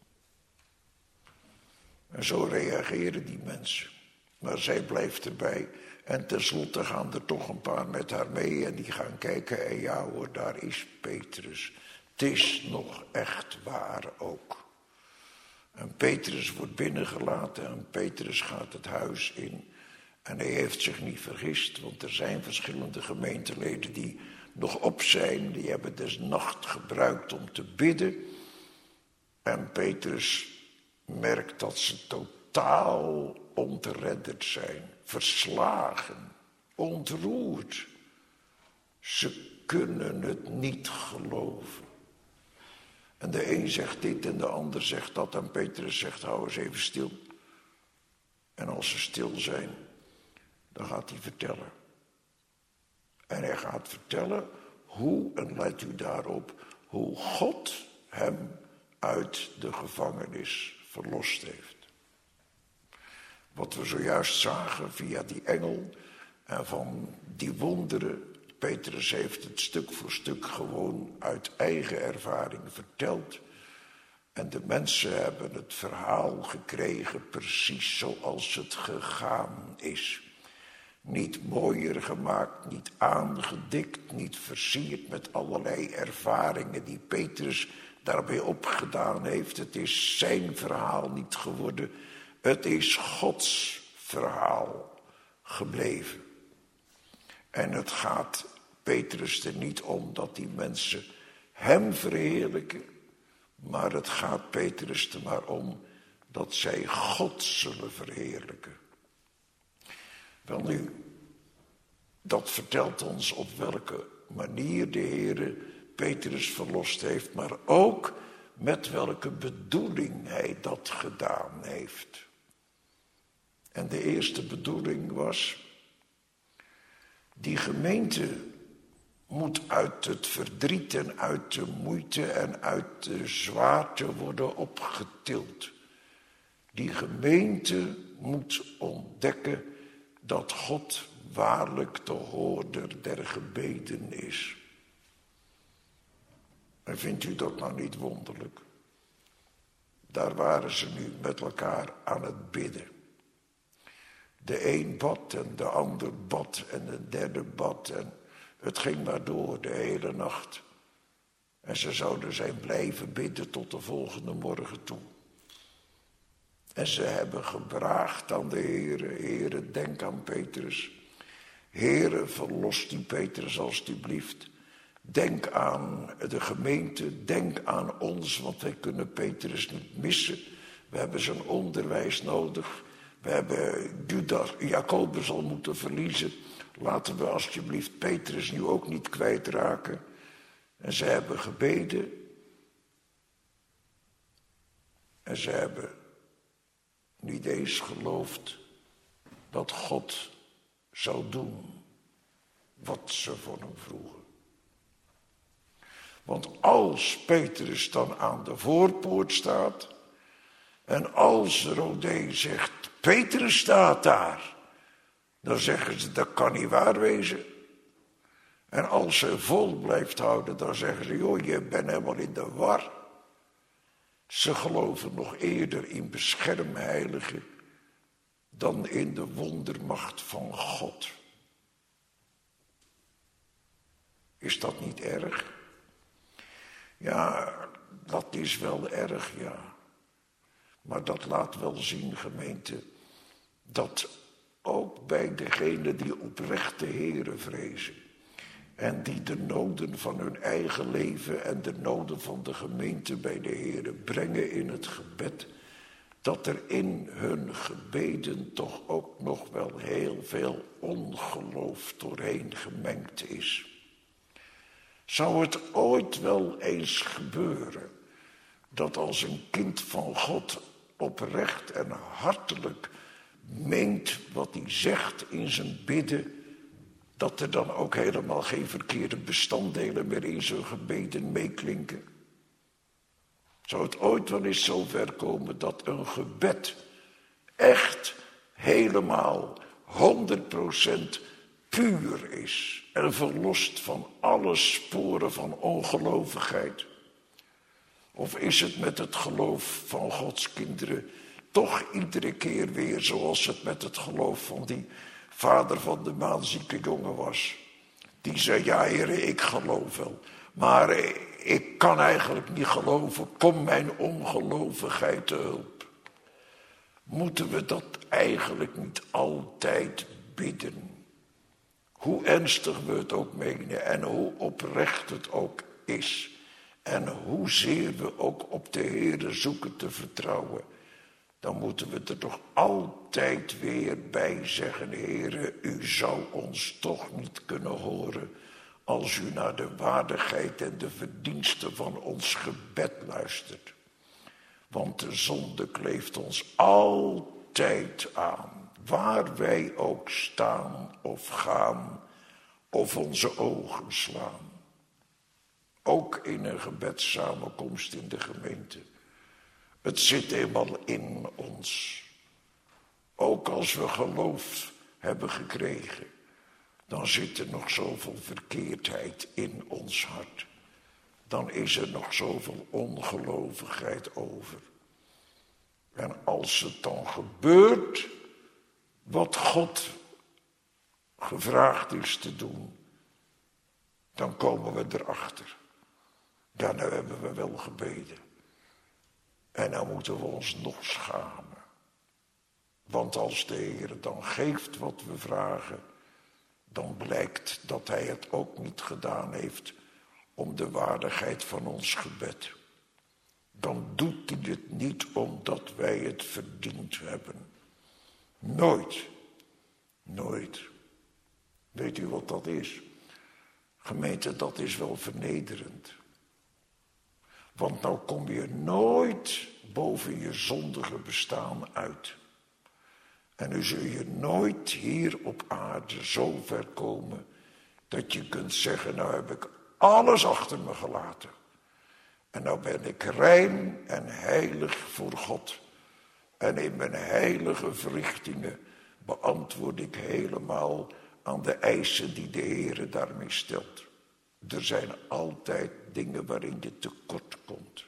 [SPEAKER 1] En zo reageren die mensen. Maar zij blijft erbij. En tenslotte gaan er toch een paar met haar mee en die gaan kijken. En ja hoor, daar is Petrus. Het is nog echt waar ook. En Petrus wordt binnengelaten en Petrus gaat het huis in. En hij heeft zich niet vergist, want er zijn verschillende gemeenteleden die nog op zijn. Die hebben de nacht gebruikt om te bidden. En Petrus merkt dat ze totaal ontredderd zijn. Verslagen, ontroerd. Ze kunnen het niet geloven. En de een zegt dit en de ander zegt dat. En Petrus zegt: hou eens even stil. En als ze stil zijn, dan gaat hij vertellen. En hij gaat vertellen hoe, en let u daarop, hoe God hem uit de gevangenis verlost heeft. Wat we zojuist zagen via die engel en van die wonderen. Petrus heeft het stuk voor stuk gewoon uit eigen ervaring verteld. En de mensen hebben het verhaal gekregen precies zoals het gegaan is. Niet mooier gemaakt, niet aangedikt, niet versierd met allerlei ervaringen die Petrus daarbij opgedaan heeft. Het is zijn verhaal niet geworden. Het is Gods verhaal gebleven. En het gaat Petrus er niet om dat die mensen hem verheerlijken. Maar het gaat Petrus er maar om dat zij God zullen verheerlijken. Welnu, dat vertelt ons op welke manier de Heere Petrus verlost heeft. Maar ook met welke bedoeling hij dat gedaan heeft. En de eerste bedoeling was: die gemeente moet uit het verdriet en uit de moeite en uit de zwaarte worden opgetild. Die gemeente moet ontdekken dat God waarlijk de hoorder der gebeden is. En vindt u dat nou niet wonderlijk? Daar waren ze nu met elkaar aan het bidden. De een bad en de ander bad en de derde bad. En het ging maar door de hele nacht. En ze zouden zijn blijven bidden tot de volgende morgen toe. En ze hebben gevraagd aan de Heere: Heere, denk aan Petrus. Heere, verlos die Petrus alstublieft. Denk aan de gemeente, denk aan ons, want wij kunnen Petrus niet missen. We hebben zijn onderwijs nodig. We hebben Judas, Jacobus al moeten verliezen. Laten we alsjeblieft Petrus nu ook niet kwijtraken. En ze hebben gebeden. En ze hebben niet eens geloofd dat God zou doen wat ze van hem vroegen. Want als Petrus dan aan de voorpoort staat en als Rodé zegt: Petrus staat daar, dan zeggen ze: dat kan niet waar wezen. En als ze vol blijft houden, dan zeggen ze: joh, je bent helemaal in de war. Ze geloven nog eerder in beschermheiligen dan in de wondermacht van God. Is dat niet erg? Ja, dat is wel erg, ja. Maar dat laat wel zien, gemeente, dat ook bij degenen die oprecht de Heere vrezen en die de noden van hun eigen leven en de noden van de gemeente bij de Heere brengen in het gebed, dat er in hun gebeden toch ook nog wel heel veel ongeloof doorheen gemengd is. Zou het ooit wel eens gebeuren dat als een kind van God oprecht en hartelijk meent wat hij zegt in zijn bidden, dat er dan ook helemaal geen verkeerde bestanddelen meer in zijn gebeden meeklinken? Zou het ooit wel eens zo ver komen dat een gebed echt helemaal 100% puur is en verlost van alle sporen van ongelovigheid? Of is het met het geloof van Gods kinderen toch iedere keer weer zoals het met het geloof van die vader van de maanzieke jongen was? Die zei, ja Heere, ik geloof wel, maar ik kan eigenlijk niet geloven. Kom mijn ongelovigheid te hulp. Moeten we dat eigenlijk niet altijd bidden? Hoe ernstig we het ook menen en hoe oprecht het ook is. En hoezeer we ook op de Heere zoeken te vertrouwen. Dan moeten we er toch altijd weer bij zeggen, Heere, u zou ons toch niet kunnen horen als u naar de waardigheid en de verdiensten van ons gebed luistert. Want de zonde kleeft ons altijd aan, waar wij ook staan of gaan of onze ogen slaan. Ook in een gebedssamenkomst in de gemeente. Het zit eenmaal in ons. Ook als we geloof hebben gekregen, dan zit er nog zoveel verkeerdheid in ons hart. Dan is er nog zoveel ongelovigheid over. En als het dan gebeurt wat God gevraagd is te doen, dan komen we erachter. Ja, nou hebben we wel gebeden. En dan moeten we ons nog schamen. Want als de Heer dan geeft wat we vragen, dan blijkt dat hij het ook niet gedaan heeft om de waardigheid van ons gebed. Dan doet hij het niet omdat wij het verdiend hebben. Nooit. Nooit. Weet u wat dat is? Gemeente, dat is wel vernederend. Want nou kom je nooit boven je zondige bestaan uit. En nu zul je nooit hier op aarde zo ver komen dat je kunt zeggen, nou heb ik alles achter me gelaten. En nou ben ik rein en heilig voor God. En in mijn heilige verrichtingen beantwoord ik helemaal aan de eisen die de Heere daarmee stelt. Er zijn altijd dingen waarin je tekort komt.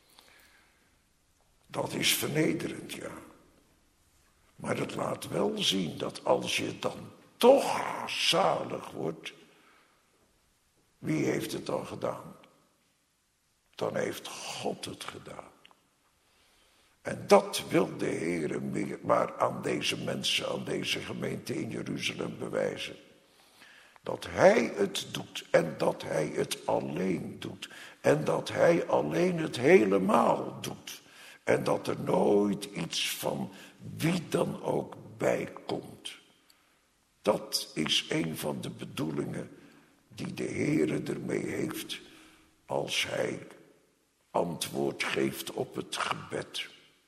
[SPEAKER 1] Dat is vernederend, ja. Maar het laat wel zien dat als je dan toch zalig wordt, wie heeft het dan gedaan? Dan heeft God het gedaan. En dat wil de Heere maar aan deze mensen, aan deze gemeente in Jeruzalem bewijzen. Dat hij het doet en dat hij het alleen doet. En dat hij alleen het helemaal doet. En dat er nooit iets van wie dan ook bij komt. Dat is een van de bedoelingen die de Heere ermee heeft als hij antwoord geeft op het gebed.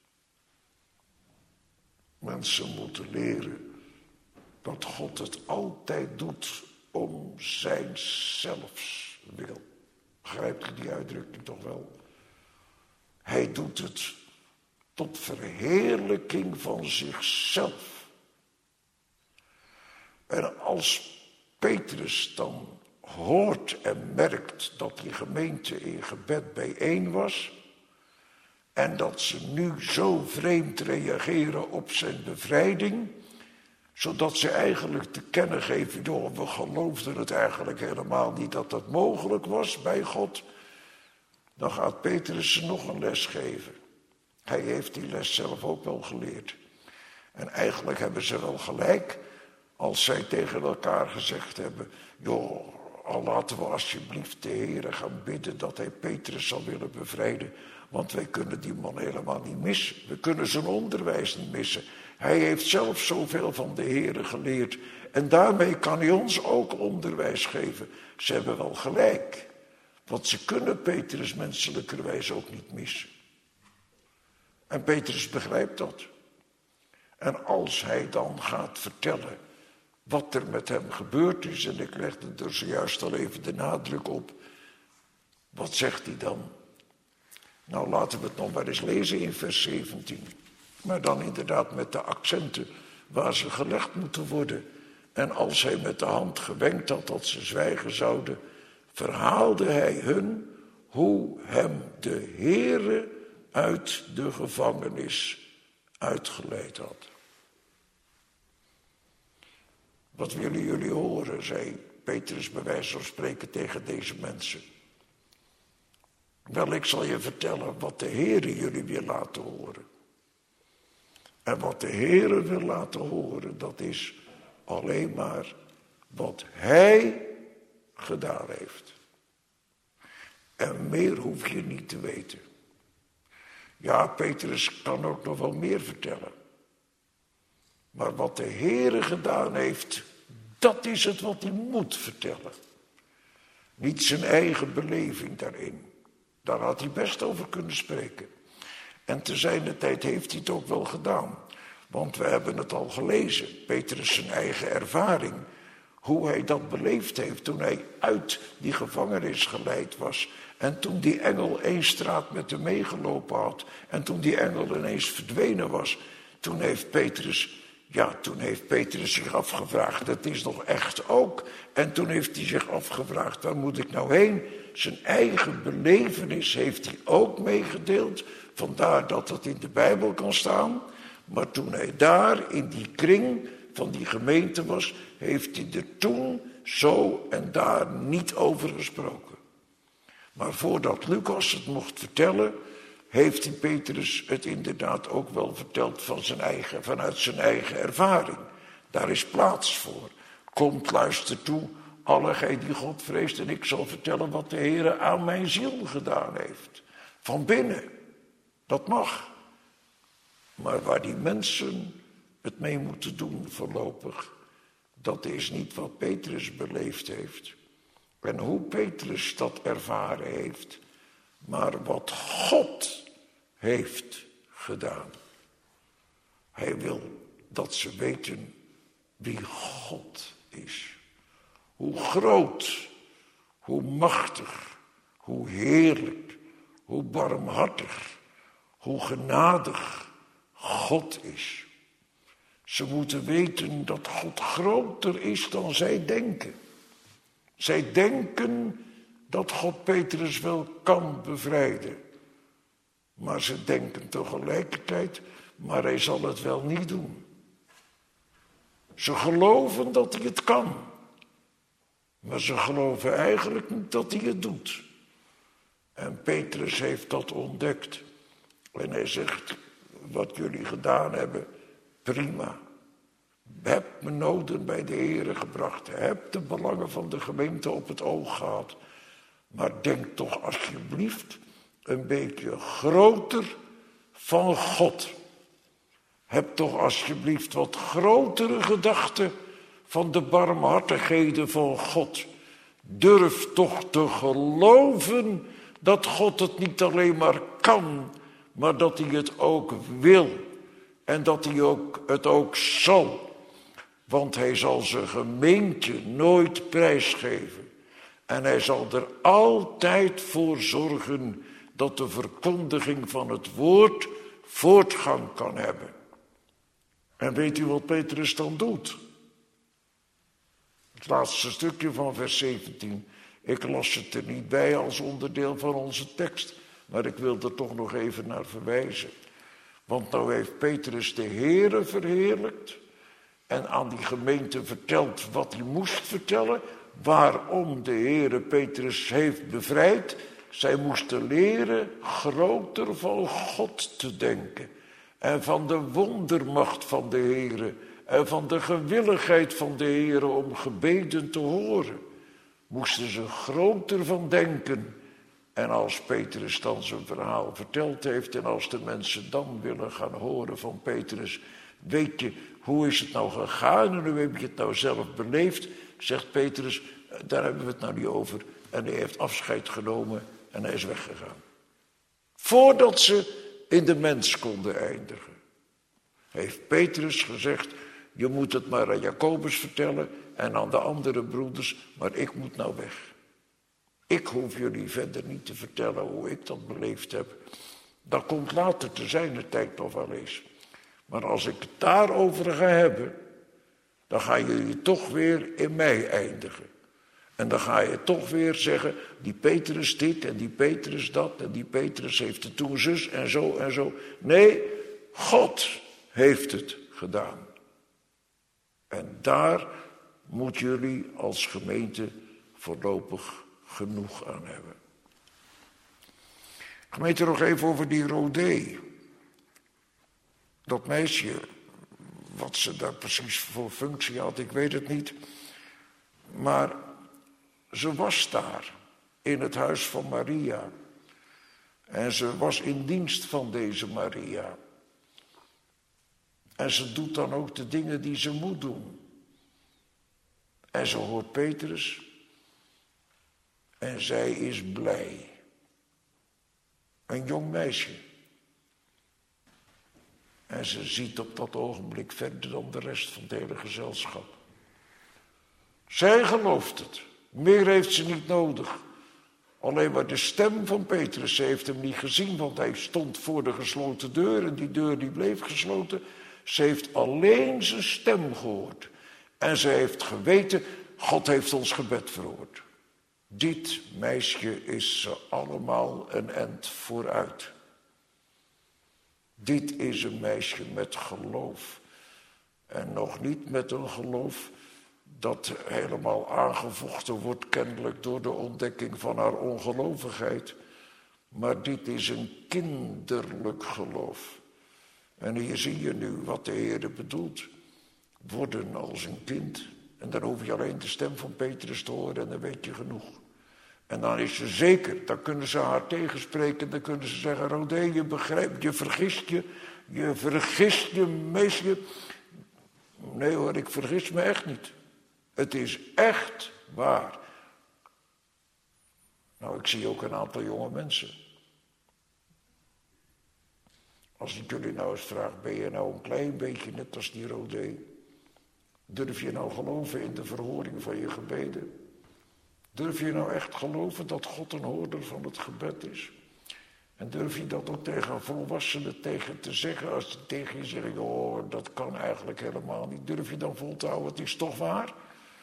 [SPEAKER 1] Mensen moeten leren dat God het altijd doet om zijn zelfs wil. Begrijpt u die uitdrukking toch wel? Hij doet het tot verheerlijking van zichzelf. En als Petrus dan hoort en merkt dat die gemeente in gebed bijeen was, en dat ze nu zo vreemd reageren op zijn bevrijding, zodat ze eigenlijk te kennen geven, joh, we geloofden het eigenlijk helemaal niet dat dat mogelijk was bij God. Dan gaat Petrus ze nog een les geven. Hij heeft die les zelf ook wel geleerd. En eigenlijk hebben ze wel gelijk als zij tegen elkaar gezegd hebben, joh, Al laten we alsjeblieft de Heere gaan bidden dat hij Petrus zal willen bevrijden. Want wij kunnen die man helemaal niet missen. We kunnen zijn onderwijs niet missen. Hij heeft zelf zoveel van de Heere geleerd. En daarmee kan hij ons ook onderwijs geven. Ze hebben wel gelijk. Want ze kunnen Petrus menselijkerwijs ook niet missen. En Petrus begrijpt dat. En als hij dan gaat vertellen wat er met hem gebeurd is, en ik legde er zojuist al even de nadruk op, wat zegt hij dan? Nou, laten we het nog maar eens lezen in vers 17. Maar dan inderdaad met de accenten waar ze gelegd moeten worden. En als hij met de hand gewenkt had dat ze zwijgen zouden, verhaalde hij hun hoe hem de Heere uit de gevangenis uitgeleid had. Wat willen jullie horen, zei Petrus bij wijze van spreken tegen deze mensen. Wel, ik zal je vertellen wat de Heere jullie wil laten horen. En wat de Heere wil laten horen, dat is alleen maar wat hij gedaan heeft. En meer hoef je niet te weten. Ja, Petrus kan ook nog wel meer vertellen. Maar wat de Heere gedaan heeft, dat is het wat hij moet vertellen. Niet zijn eigen beleving daarin. Daar had hij best over kunnen spreken. En te zijner tijd heeft hij het ook wel gedaan. Want we hebben het al gelezen. Petrus zijn eigen ervaring. Hoe hij dat beleefd heeft toen hij uit die gevangenis geleid was. En toen die engel 1 straat met hem meegelopen had. En toen die engel ineens verdwenen was. Toen heeft Petrus zich afgevraagd, dat is nog echt ook. En toen heeft hij zich afgevraagd, waar moet ik nou heen? Zijn eigen belevenis heeft hij ook meegedeeld. Vandaar dat het in de Bijbel kan staan. Maar toen hij daar in die kring van die gemeente was, heeft hij er toen zo en daar niet over gesproken. Maar voordat Lucas het mocht vertellen, heeft die Petrus het inderdaad ook wel verteld vanuit zijn eigen ervaring. Daar is plaats voor. Komt, luister toe, alle gij die God vreest, en ik zal vertellen wat de Heere aan mijn ziel gedaan heeft. Van binnen, dat mag. Maar waar die mensen het mee moeten doen voorlopig, dat is niet wat Petrus beleefd heeft. En hoe Petrus dat ervaren heeft, maar wat God heeft gedaan. Hij wil dat ze weten wie God is. Hoe groot, hoe machtig, hoe heerlijk, hoe barmhartig, hoe genadig God is. Ze moeten weten dat God groter is dan zij denken. Zij denken dat God Petrus wel kan bevrijden. Maar ze denken tegelijkertijd, maar hij zal het wel niet doen. Ze geloven dat hij het kan. Maar ze geloven eigenlijk niet dat hij het doet. En Petrus heeft dat ontdekt. En hij zegt, wat jullie gedaan hebben, prima. Heb mijn noden bij de Heere gebracht. Heb de belangen van de gemeente op het oog gehad. Maar denk toch alsjeblieft een beetje groter van God. Heb toch alsjeblieft wat grotere gedachten van de barmhartigheden van God. Durf toch te geloven dat God het niet alleen maar kan, maar dat hij het ook wil. En dat hij het ook zal. Want hij zal zijn gemeente nooit prijsgeven. En hij zal er altijd voor zorgen dat de verkondiging van het woord voortgang kan hebben. En weet u wat Petrus dan doet? Het laatste stukje van vers 17. Ik las het er niet bij als onderdeel van onze tekst, maar ik wil er toch nog even naar verwijzen. Want nou heeft Petrus de Heere verheerlijkt en aan die gemeente verteld wat hij moest vertellen, waarom de Heere Petrus heeft bevrijd. Zij moesten leren groter van God te denken en van de wondermacht van de Heere en van de gewilligheid van de Heere om gebeden te horen. moesten ze groter van denken. En als Petrus dan zijn verhaal verteld heeft en als de mensen dan willen gaan horen van Petrus, weet je, hoe is het nou gegaan en hoe heb je het nou zelf beleefd? Zegt Petrus, daar hebben we het nou niet over. En hij heeft afscheid genomen en hij is weggegaan. Voordat ze in de mens konden eindigen, heeft Petrus gezegd, je moet het maar aan Jacobus vertellen en aan de andere broeders, maar ik moet nou weg. Ik hoef jullie verder niet te vertellen hoe ik dat beleefd heb. Dat komt later te zijn de tijd nog wel eens. Maar als ik het daarover ga hebben, dan gaan jullie toch weer in mij eindigen. En dan ga je toch weer zeggen, die Petrus dit en die Petrus dat en die Petrus heeft het toen zus en zo en zo. Nee, God heeft het gedaan. En daar moet jullie als gemeente voorlopig genoeg aan hebben. Gemeente, nog even over die Rodé. Dat meisje, wat ze daar precies voor functie had, ik weet het niet. Maar ze was daar, in het huis van Maria. En ze was in dienst van deze Maria. En ze doet dan ook de dingen die ze moet doen. En ze hoort Petrus. En zij is blij. Een jong meisje. En ze ziet op dat ogenblik verder dan de rest van het hele gezelschap. Zij gelooft het. Meer heeft ze niet nodig. Alleen maar de stem van Petrus. Ze heeft hem niet gezien, want hij stond voor de gesloten deur. En die deur die bleef gesloten. Ze heeft alleen zijn stem gehoord. En ze heeft geweten, God heeft ons gebed verhoord. Dit meisje is ze allemaal een end vooruit. Dit is een meisje met geloof. En nog niet met een geloof dat helemaal aangevochten wordt kennelijk door de ontdekking van haar ongelovigheid. Maar dit is een kinderlijk geloof. En hier zie je nu wat de Heer bedoelt. Worden als een kind. En dan hoef je alleen de stem van Petrus te horen en dan weet je genoeg. En dan is ze zeker, dan kunnen ze haar tegenspreken. Dan kunnen ze zeggen, Rodé, je begrijpt, je vergist je meisje. Nee hoor, ik vergis me echt niet. Het is echt waar. Nou, ik zie ook een aantal jonge mensen. Als ik jullie nou eens vraag, ben je nou een klein beetje net als die Rodé? Durf je nou geloven in de verhoring van je gebeden? Durf je nou echt geloven dat God een hoorder van het gebed is? En durf je dat ook tegen volwassenen tegen te zeggen? Als ze tegen je zeggen, oh, dat kan eigenlijk helemaal niet. Durf je dan vol te houden, het is toch waar?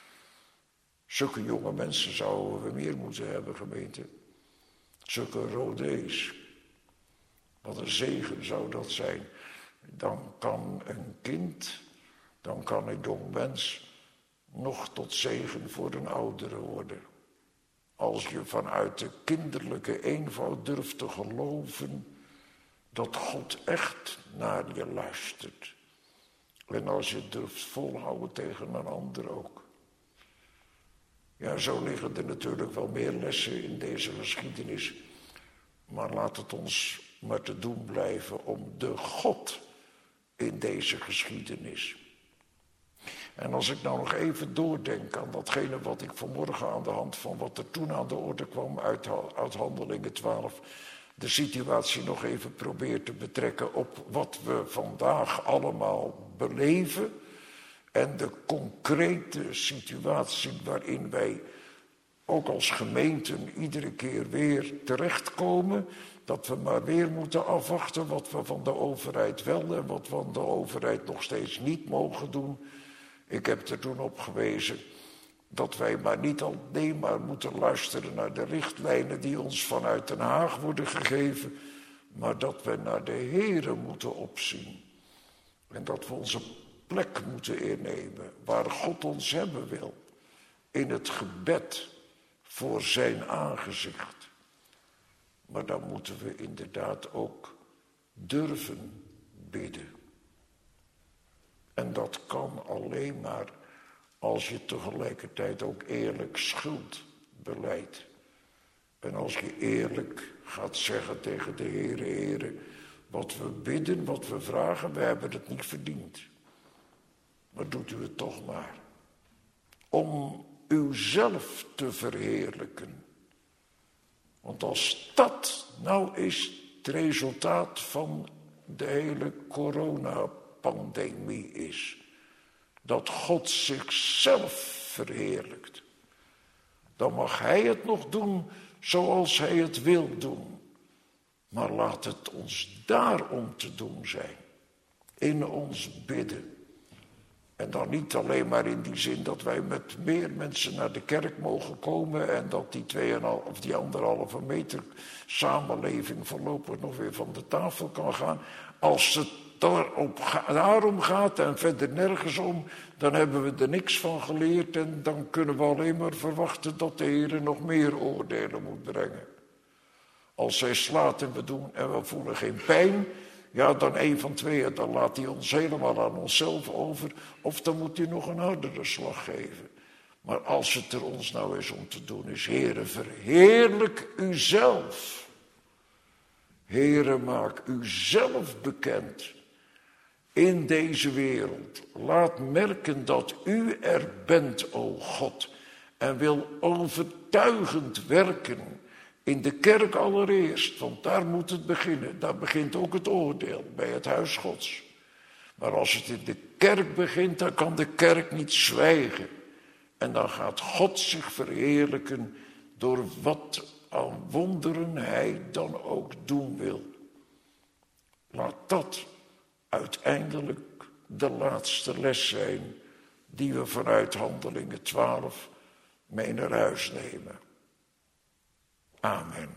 [SPEAKER 1] Zulke jonge mensen zouden we meer moeten hebben, gemeente. Zulke Rodé's. Wat een zegen zou dat zijn. Dan kan een kind, dan kan een jong mens nog tot zegen voor een oudere worden. Als je vanuit de kinderlijke eenvoud durft te geloven dat God echt naar je luistert. En als je durft volhouden tegen een ander ook. Ja, zo liggen er natuurlijk wel meer lessen in deze geschiedenis. Maar laat het ons maar te doen blijven om de God in deze geschiedenis. En als ik nou nog even doordenk aan datgene wat ik vanmorgen aan de hand van wat er toen aan de orde kwam uit Handelingen 12, de situatie nog even probeer te betrekken op wat we vandaag allemaal beleven en de concrete situatie waarin wij ook als gemeenten iedere keer weer terechtkomen, dat we maar weer moeten afwachten wat we van de overheid wel en wat we van de overheid nog steeds niet mogen doen. Ik heb er toen op gewezen dat wij maar niet alleen maar moeten luisteren naar de richtlijnen die ons vanuit Den Haag worden gegeven, maar dat we naar de Heere moeten opzien. En dat we onze plek moeten innemen waar God ons hebben wil. In het gebed voor zijn aangezicht. Maar dan moeten we inderdaad ook durven bidden. En dat kan alleen maar als je tegelijkertijd ook eerlijk schuld beleid. En als je eerlijk gaat zeggen tegen de Heere, Heere, wat we bidden, wat we vragen, we hebben het niet verdiend. Maar doet u het toch maar. Om uzelf te verheerlijken. Want als dat nou is het resultaat van de hele coronapandemie is. Dat God zichzelf verheerlijkt. Dan mag hij het nog doen zoals hij het wil doen. Maar laat het ons daarom te doen zijn. In ons bidden. En dan niet alleen maar in die zin dat wij met meer mensen naar de kerk mogen komen. En dat die 2,5 of die 1,5 meter samenleving voorlopig nog weer van de tafel kan gaan. Als het daarom gaat en verder nergens om, dan hebben we er niks van geleerd. En dan kunnen we alleen maar verwachten dat de Heer nog meer oordelen moet brengen. Als hij slaat en we voelen geen pijn, ja, dan een van tweeën, dan laat hij ons helemaal aan onszelf over. Of dan moet hij nog een hardere slag geven. Maar als het er ons nou is om te doen is, Heere, verheerlijk uzelf. Heere, maak uzelf bekend in deze wereld. Laat merken dat u er bent, o God. En wil overtuigend werken. In de kerk allereerst, want daar moet het beginnen. Daar begint ook het oordeel, bij het huis Gods. Maar als het in de kerk begint, dan kan de kerk niet zwijgen. En dan gaat God zich verheerlijken door wat aan wonderen hij dan ook doen wil. Laat dat uiteindelijk de laatste les zijn die we vanuit Handelingen 12 mee naar huis nemen. Amen.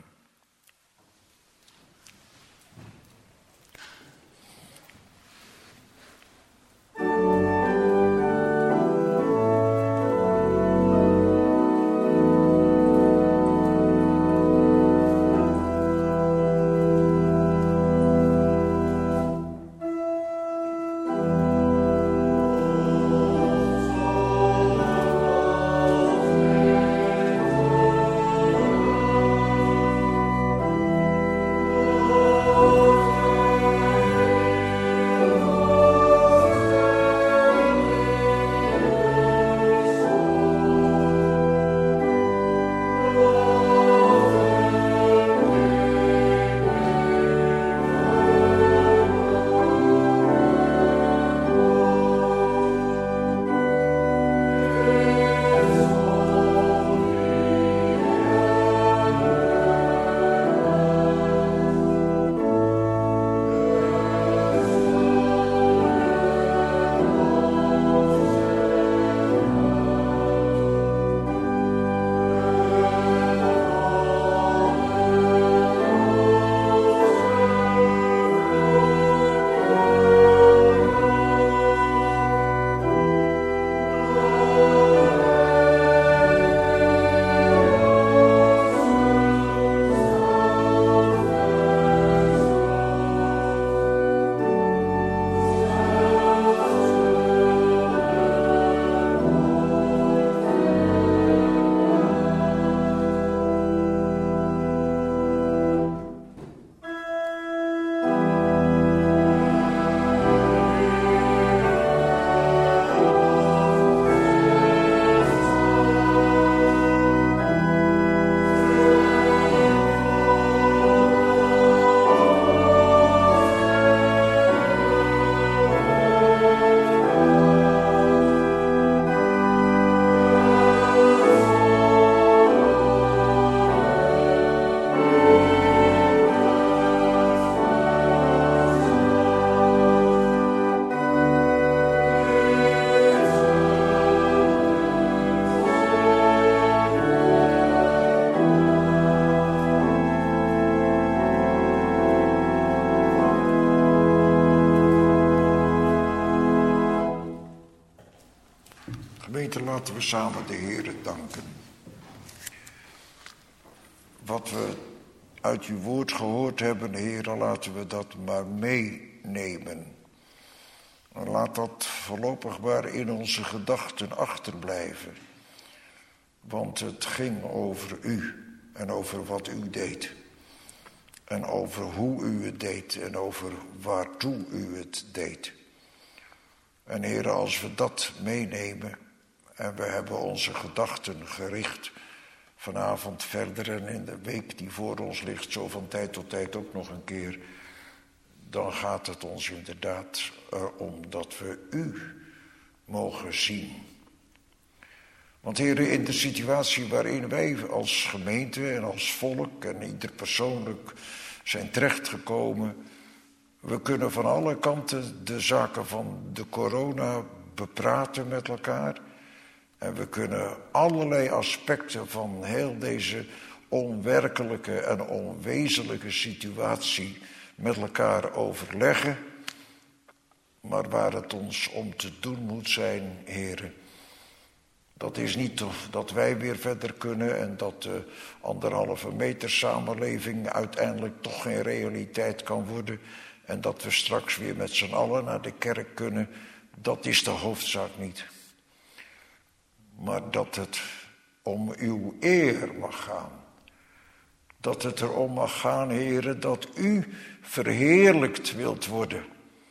[SPEAKER 1] Laten we samen de Heere danken. Wat we uit uw woord gehoord hebben, Heere, laten we dat maar meenemen. En laat dat voorlopig maar in onze gedachten achterblijven. Want het ging over u en over wat u deed. En over hoe u het deed en over waartoe u het deed. En Heere, als we dat meenemen en we hebben onze gedachten gericht vanavond verder en in de week die voor ons ligt, zo van tijd tot tijd ook nog een keer, dan gaat het ons inderdaad erom dat we u mogen zien. Want Heere, in de situatie waarin wij als gemeente en als volk en ieder persoonlijk zijn terechtgekomen, we kunnen van alle kanten de zaken van de corona bepraten met elkaar. En we kunnen allerlei aspecten van heel deze onwerkelijke en onwezenlijke situatie met elkaar overleggen. Maar waar het ons om te doen moet zijn, heren, dat is niet dat wij weer verder kunnen en dat de 1,5 meter samenleving uiteindelijk toch geen realiteit kan worden. En dat we straks weer met z'n allen naar de kerk kunnen, dat is de hoofdzaak niet. Maar dat het om uw eer mag gaan. Dat het erom mag gaan, heren, dat u verheerlijkt wilt worden.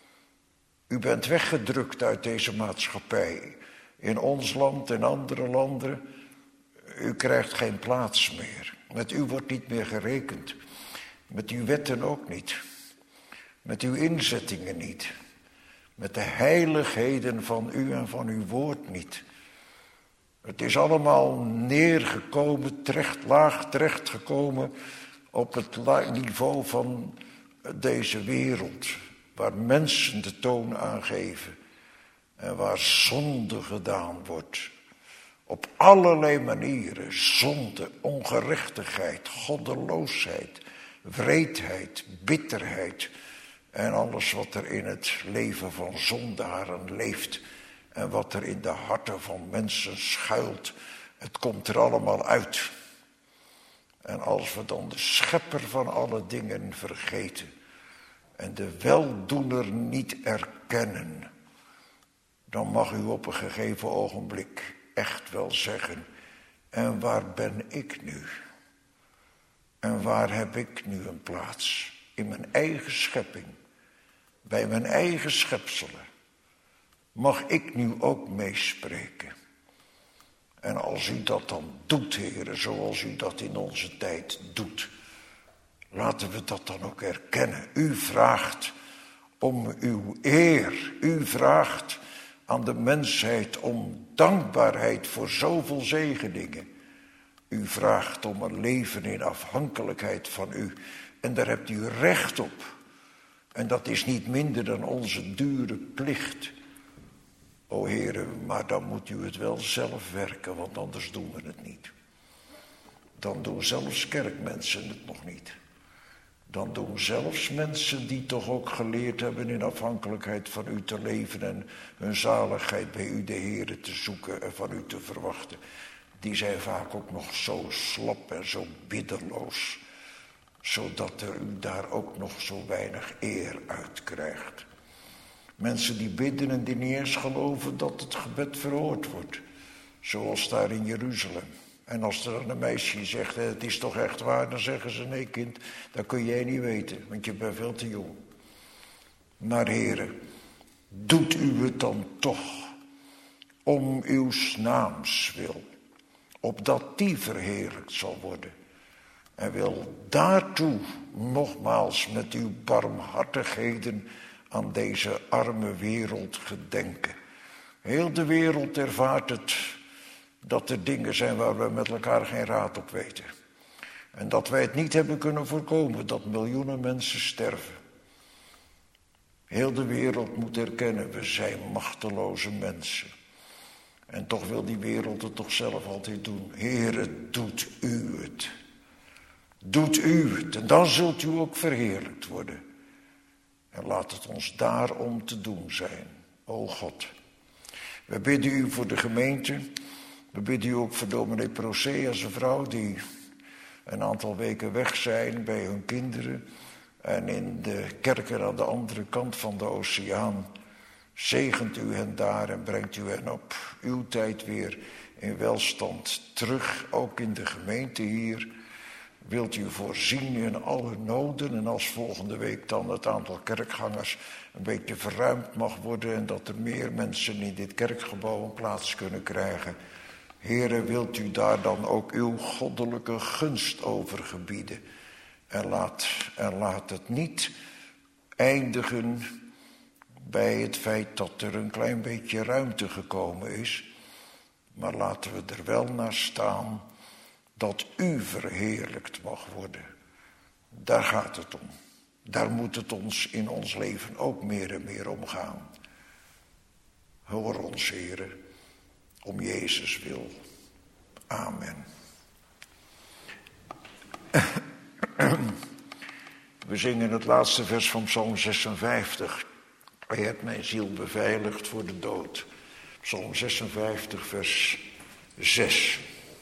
[SPEAKER 1] U bent weggedrukt uit deze maatschappij. In ons land en andere landen. U krijgt geen plaats meer. Met u wordt niet meer gerekend. Met uw wetten ook niet. Met uw inzettingen niet. Met de heiligheden van u en van uw woord niet. Het is allemaal neergekomen, laag terechtgekomen op het niveau van deze wereld. Waar mensen de toon aangeven en waar zonde gedaan wordt. Op allerlei manieren, zonde, ongerechtigheid, goddeloosheid, wreedheid, bitterheid en alles wat er in het leven van zondaren leeft. En wat er in de harten van mensen schuilt, het komt er allemaal uit. En als we dan de schepper van alle dingen vergeten en de weldoener niet erkennen, dan mag u op een gegeven ogenblik echt wel zeggen, en waar ben ik nu? En waar heb ik nu een plaats? In mijn eigen schepping, bij mijn eigen schepselen. Mag ik nu ook meespreken? En als u dat dan doet, heren, zoals u dat in onze tijd doet, laten we dat dan ook erkennen. U vraagt om uw eer. U vraagt aan de mensheid om dankbaarheid voor zoveel zegeningen. U vraagt om een leven in afhankelijkheid van u. En daar hebt u recht op. En dat is niet minder dan onze dure plicht. O heren, maar dan moet u het wel zelf werken, want anders doen we het niet. Dan doen zelfs kerkmensen het nog niet. Dan doen zelfs mensen die toch ook geleerd hebben in afhankelijkheid van u te leven en hun zaligheid bij u de Heere te zoeken en van u te verwachten. Die zijn vaak ook nog zo slap en zo biddeloos, zodat er u daar ook nog zo weinig eer uit krijgt. Mensen die bidden en die niet eens geloven dat het gebed verhoord wordt. Zoals daar in Jeruzalem. En als er een meisje zegt, het is toch echt waar, dan zeggen ze, nee kind, dat kun jij niet weten, want je bent veel te jong. Maar heren, doet u het dan toch om uw naams wil, opdat die verheerlijkt zal worden. En wil daartoe nogmaals met uw barmhartigheden aan deze arme wereld gedenken. Heel de wereld ervaart het dat er dingen zijn waar we met elkaar geen raad op weten. En dat wij het niet hebben kunnen voorkomen dat miljoenen mensen sterven. Heel de wereld moet erkennen, we zijn machteloze mensen. En toch wil die wereld het toch zelf altijd doen. Heere, doet u het. Doet u het. En dan zult u ook verheerlijkt worden. En laat het ons daarom te doen zijn. O God. We bidden u voor de gemeente. We bidden u ook voor dominee Procé als een vrouw die een aantal weken weg zijn bij hun kinderen. En in de kerken aan de andere kant van de oceaan zegent u hen daar en brengt u hen op uw tijd weer in welstand terug, ook in de gemeente hier. Wilt u voorzien in alle noden en als volgende week dan het aantal kerkgangers een beetje verruimd mag worden en dat er meer mensen in dit kerkgebouw een plaats kunnen krijgen. Heere, wilt u daar dan ook uw goddelijke gunst over gebieden en laat het niet eindigen bij het feit dat er een klein beetje ruimte gekomen is. Maar laten we er wel naar staan dat u verheerlijkt mag worden. Daar gaat het om. Daar moet het ons in ons leven ook meer en meer om gaan. Hoor ons, Heere, om Jezus wil. Amen. We zingen het laatste vers van Psalm 56. Hij hebt mijn ziel beveiligd voor de dood. Psalm 56, vers 6.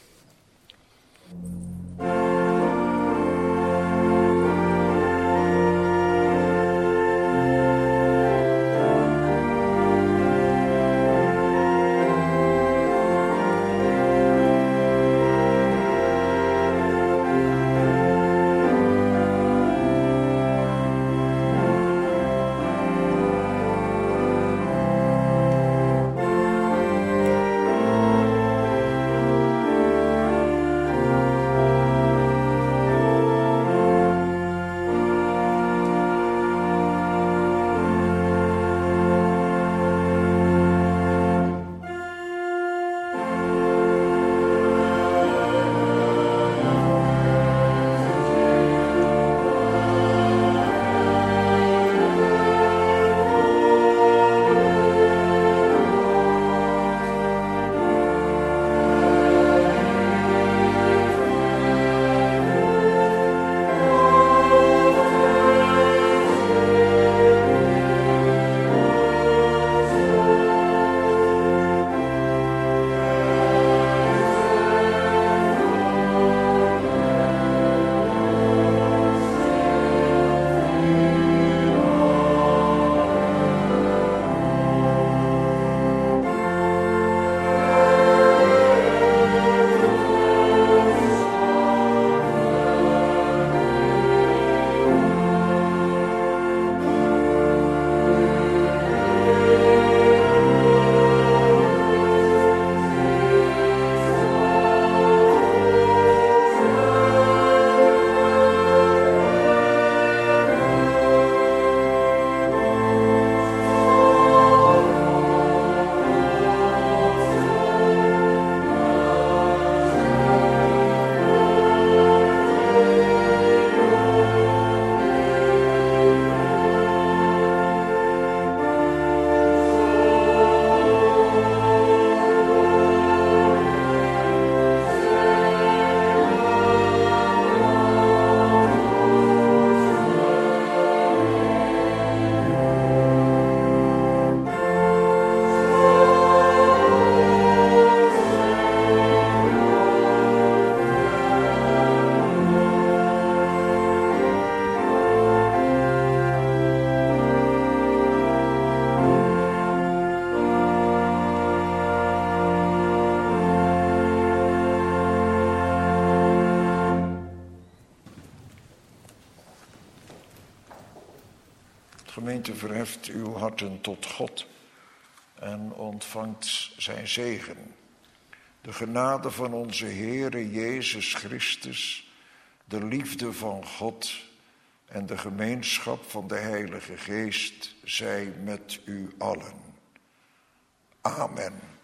[SPEAKER 1] Gemeente, verheft uw harten tot God en ontvangt zijn zegen. De genade van onze Heere Jezus Christus, de liefde van God en de gemeenschap van de Heilige Geest zij met u allen. Amen.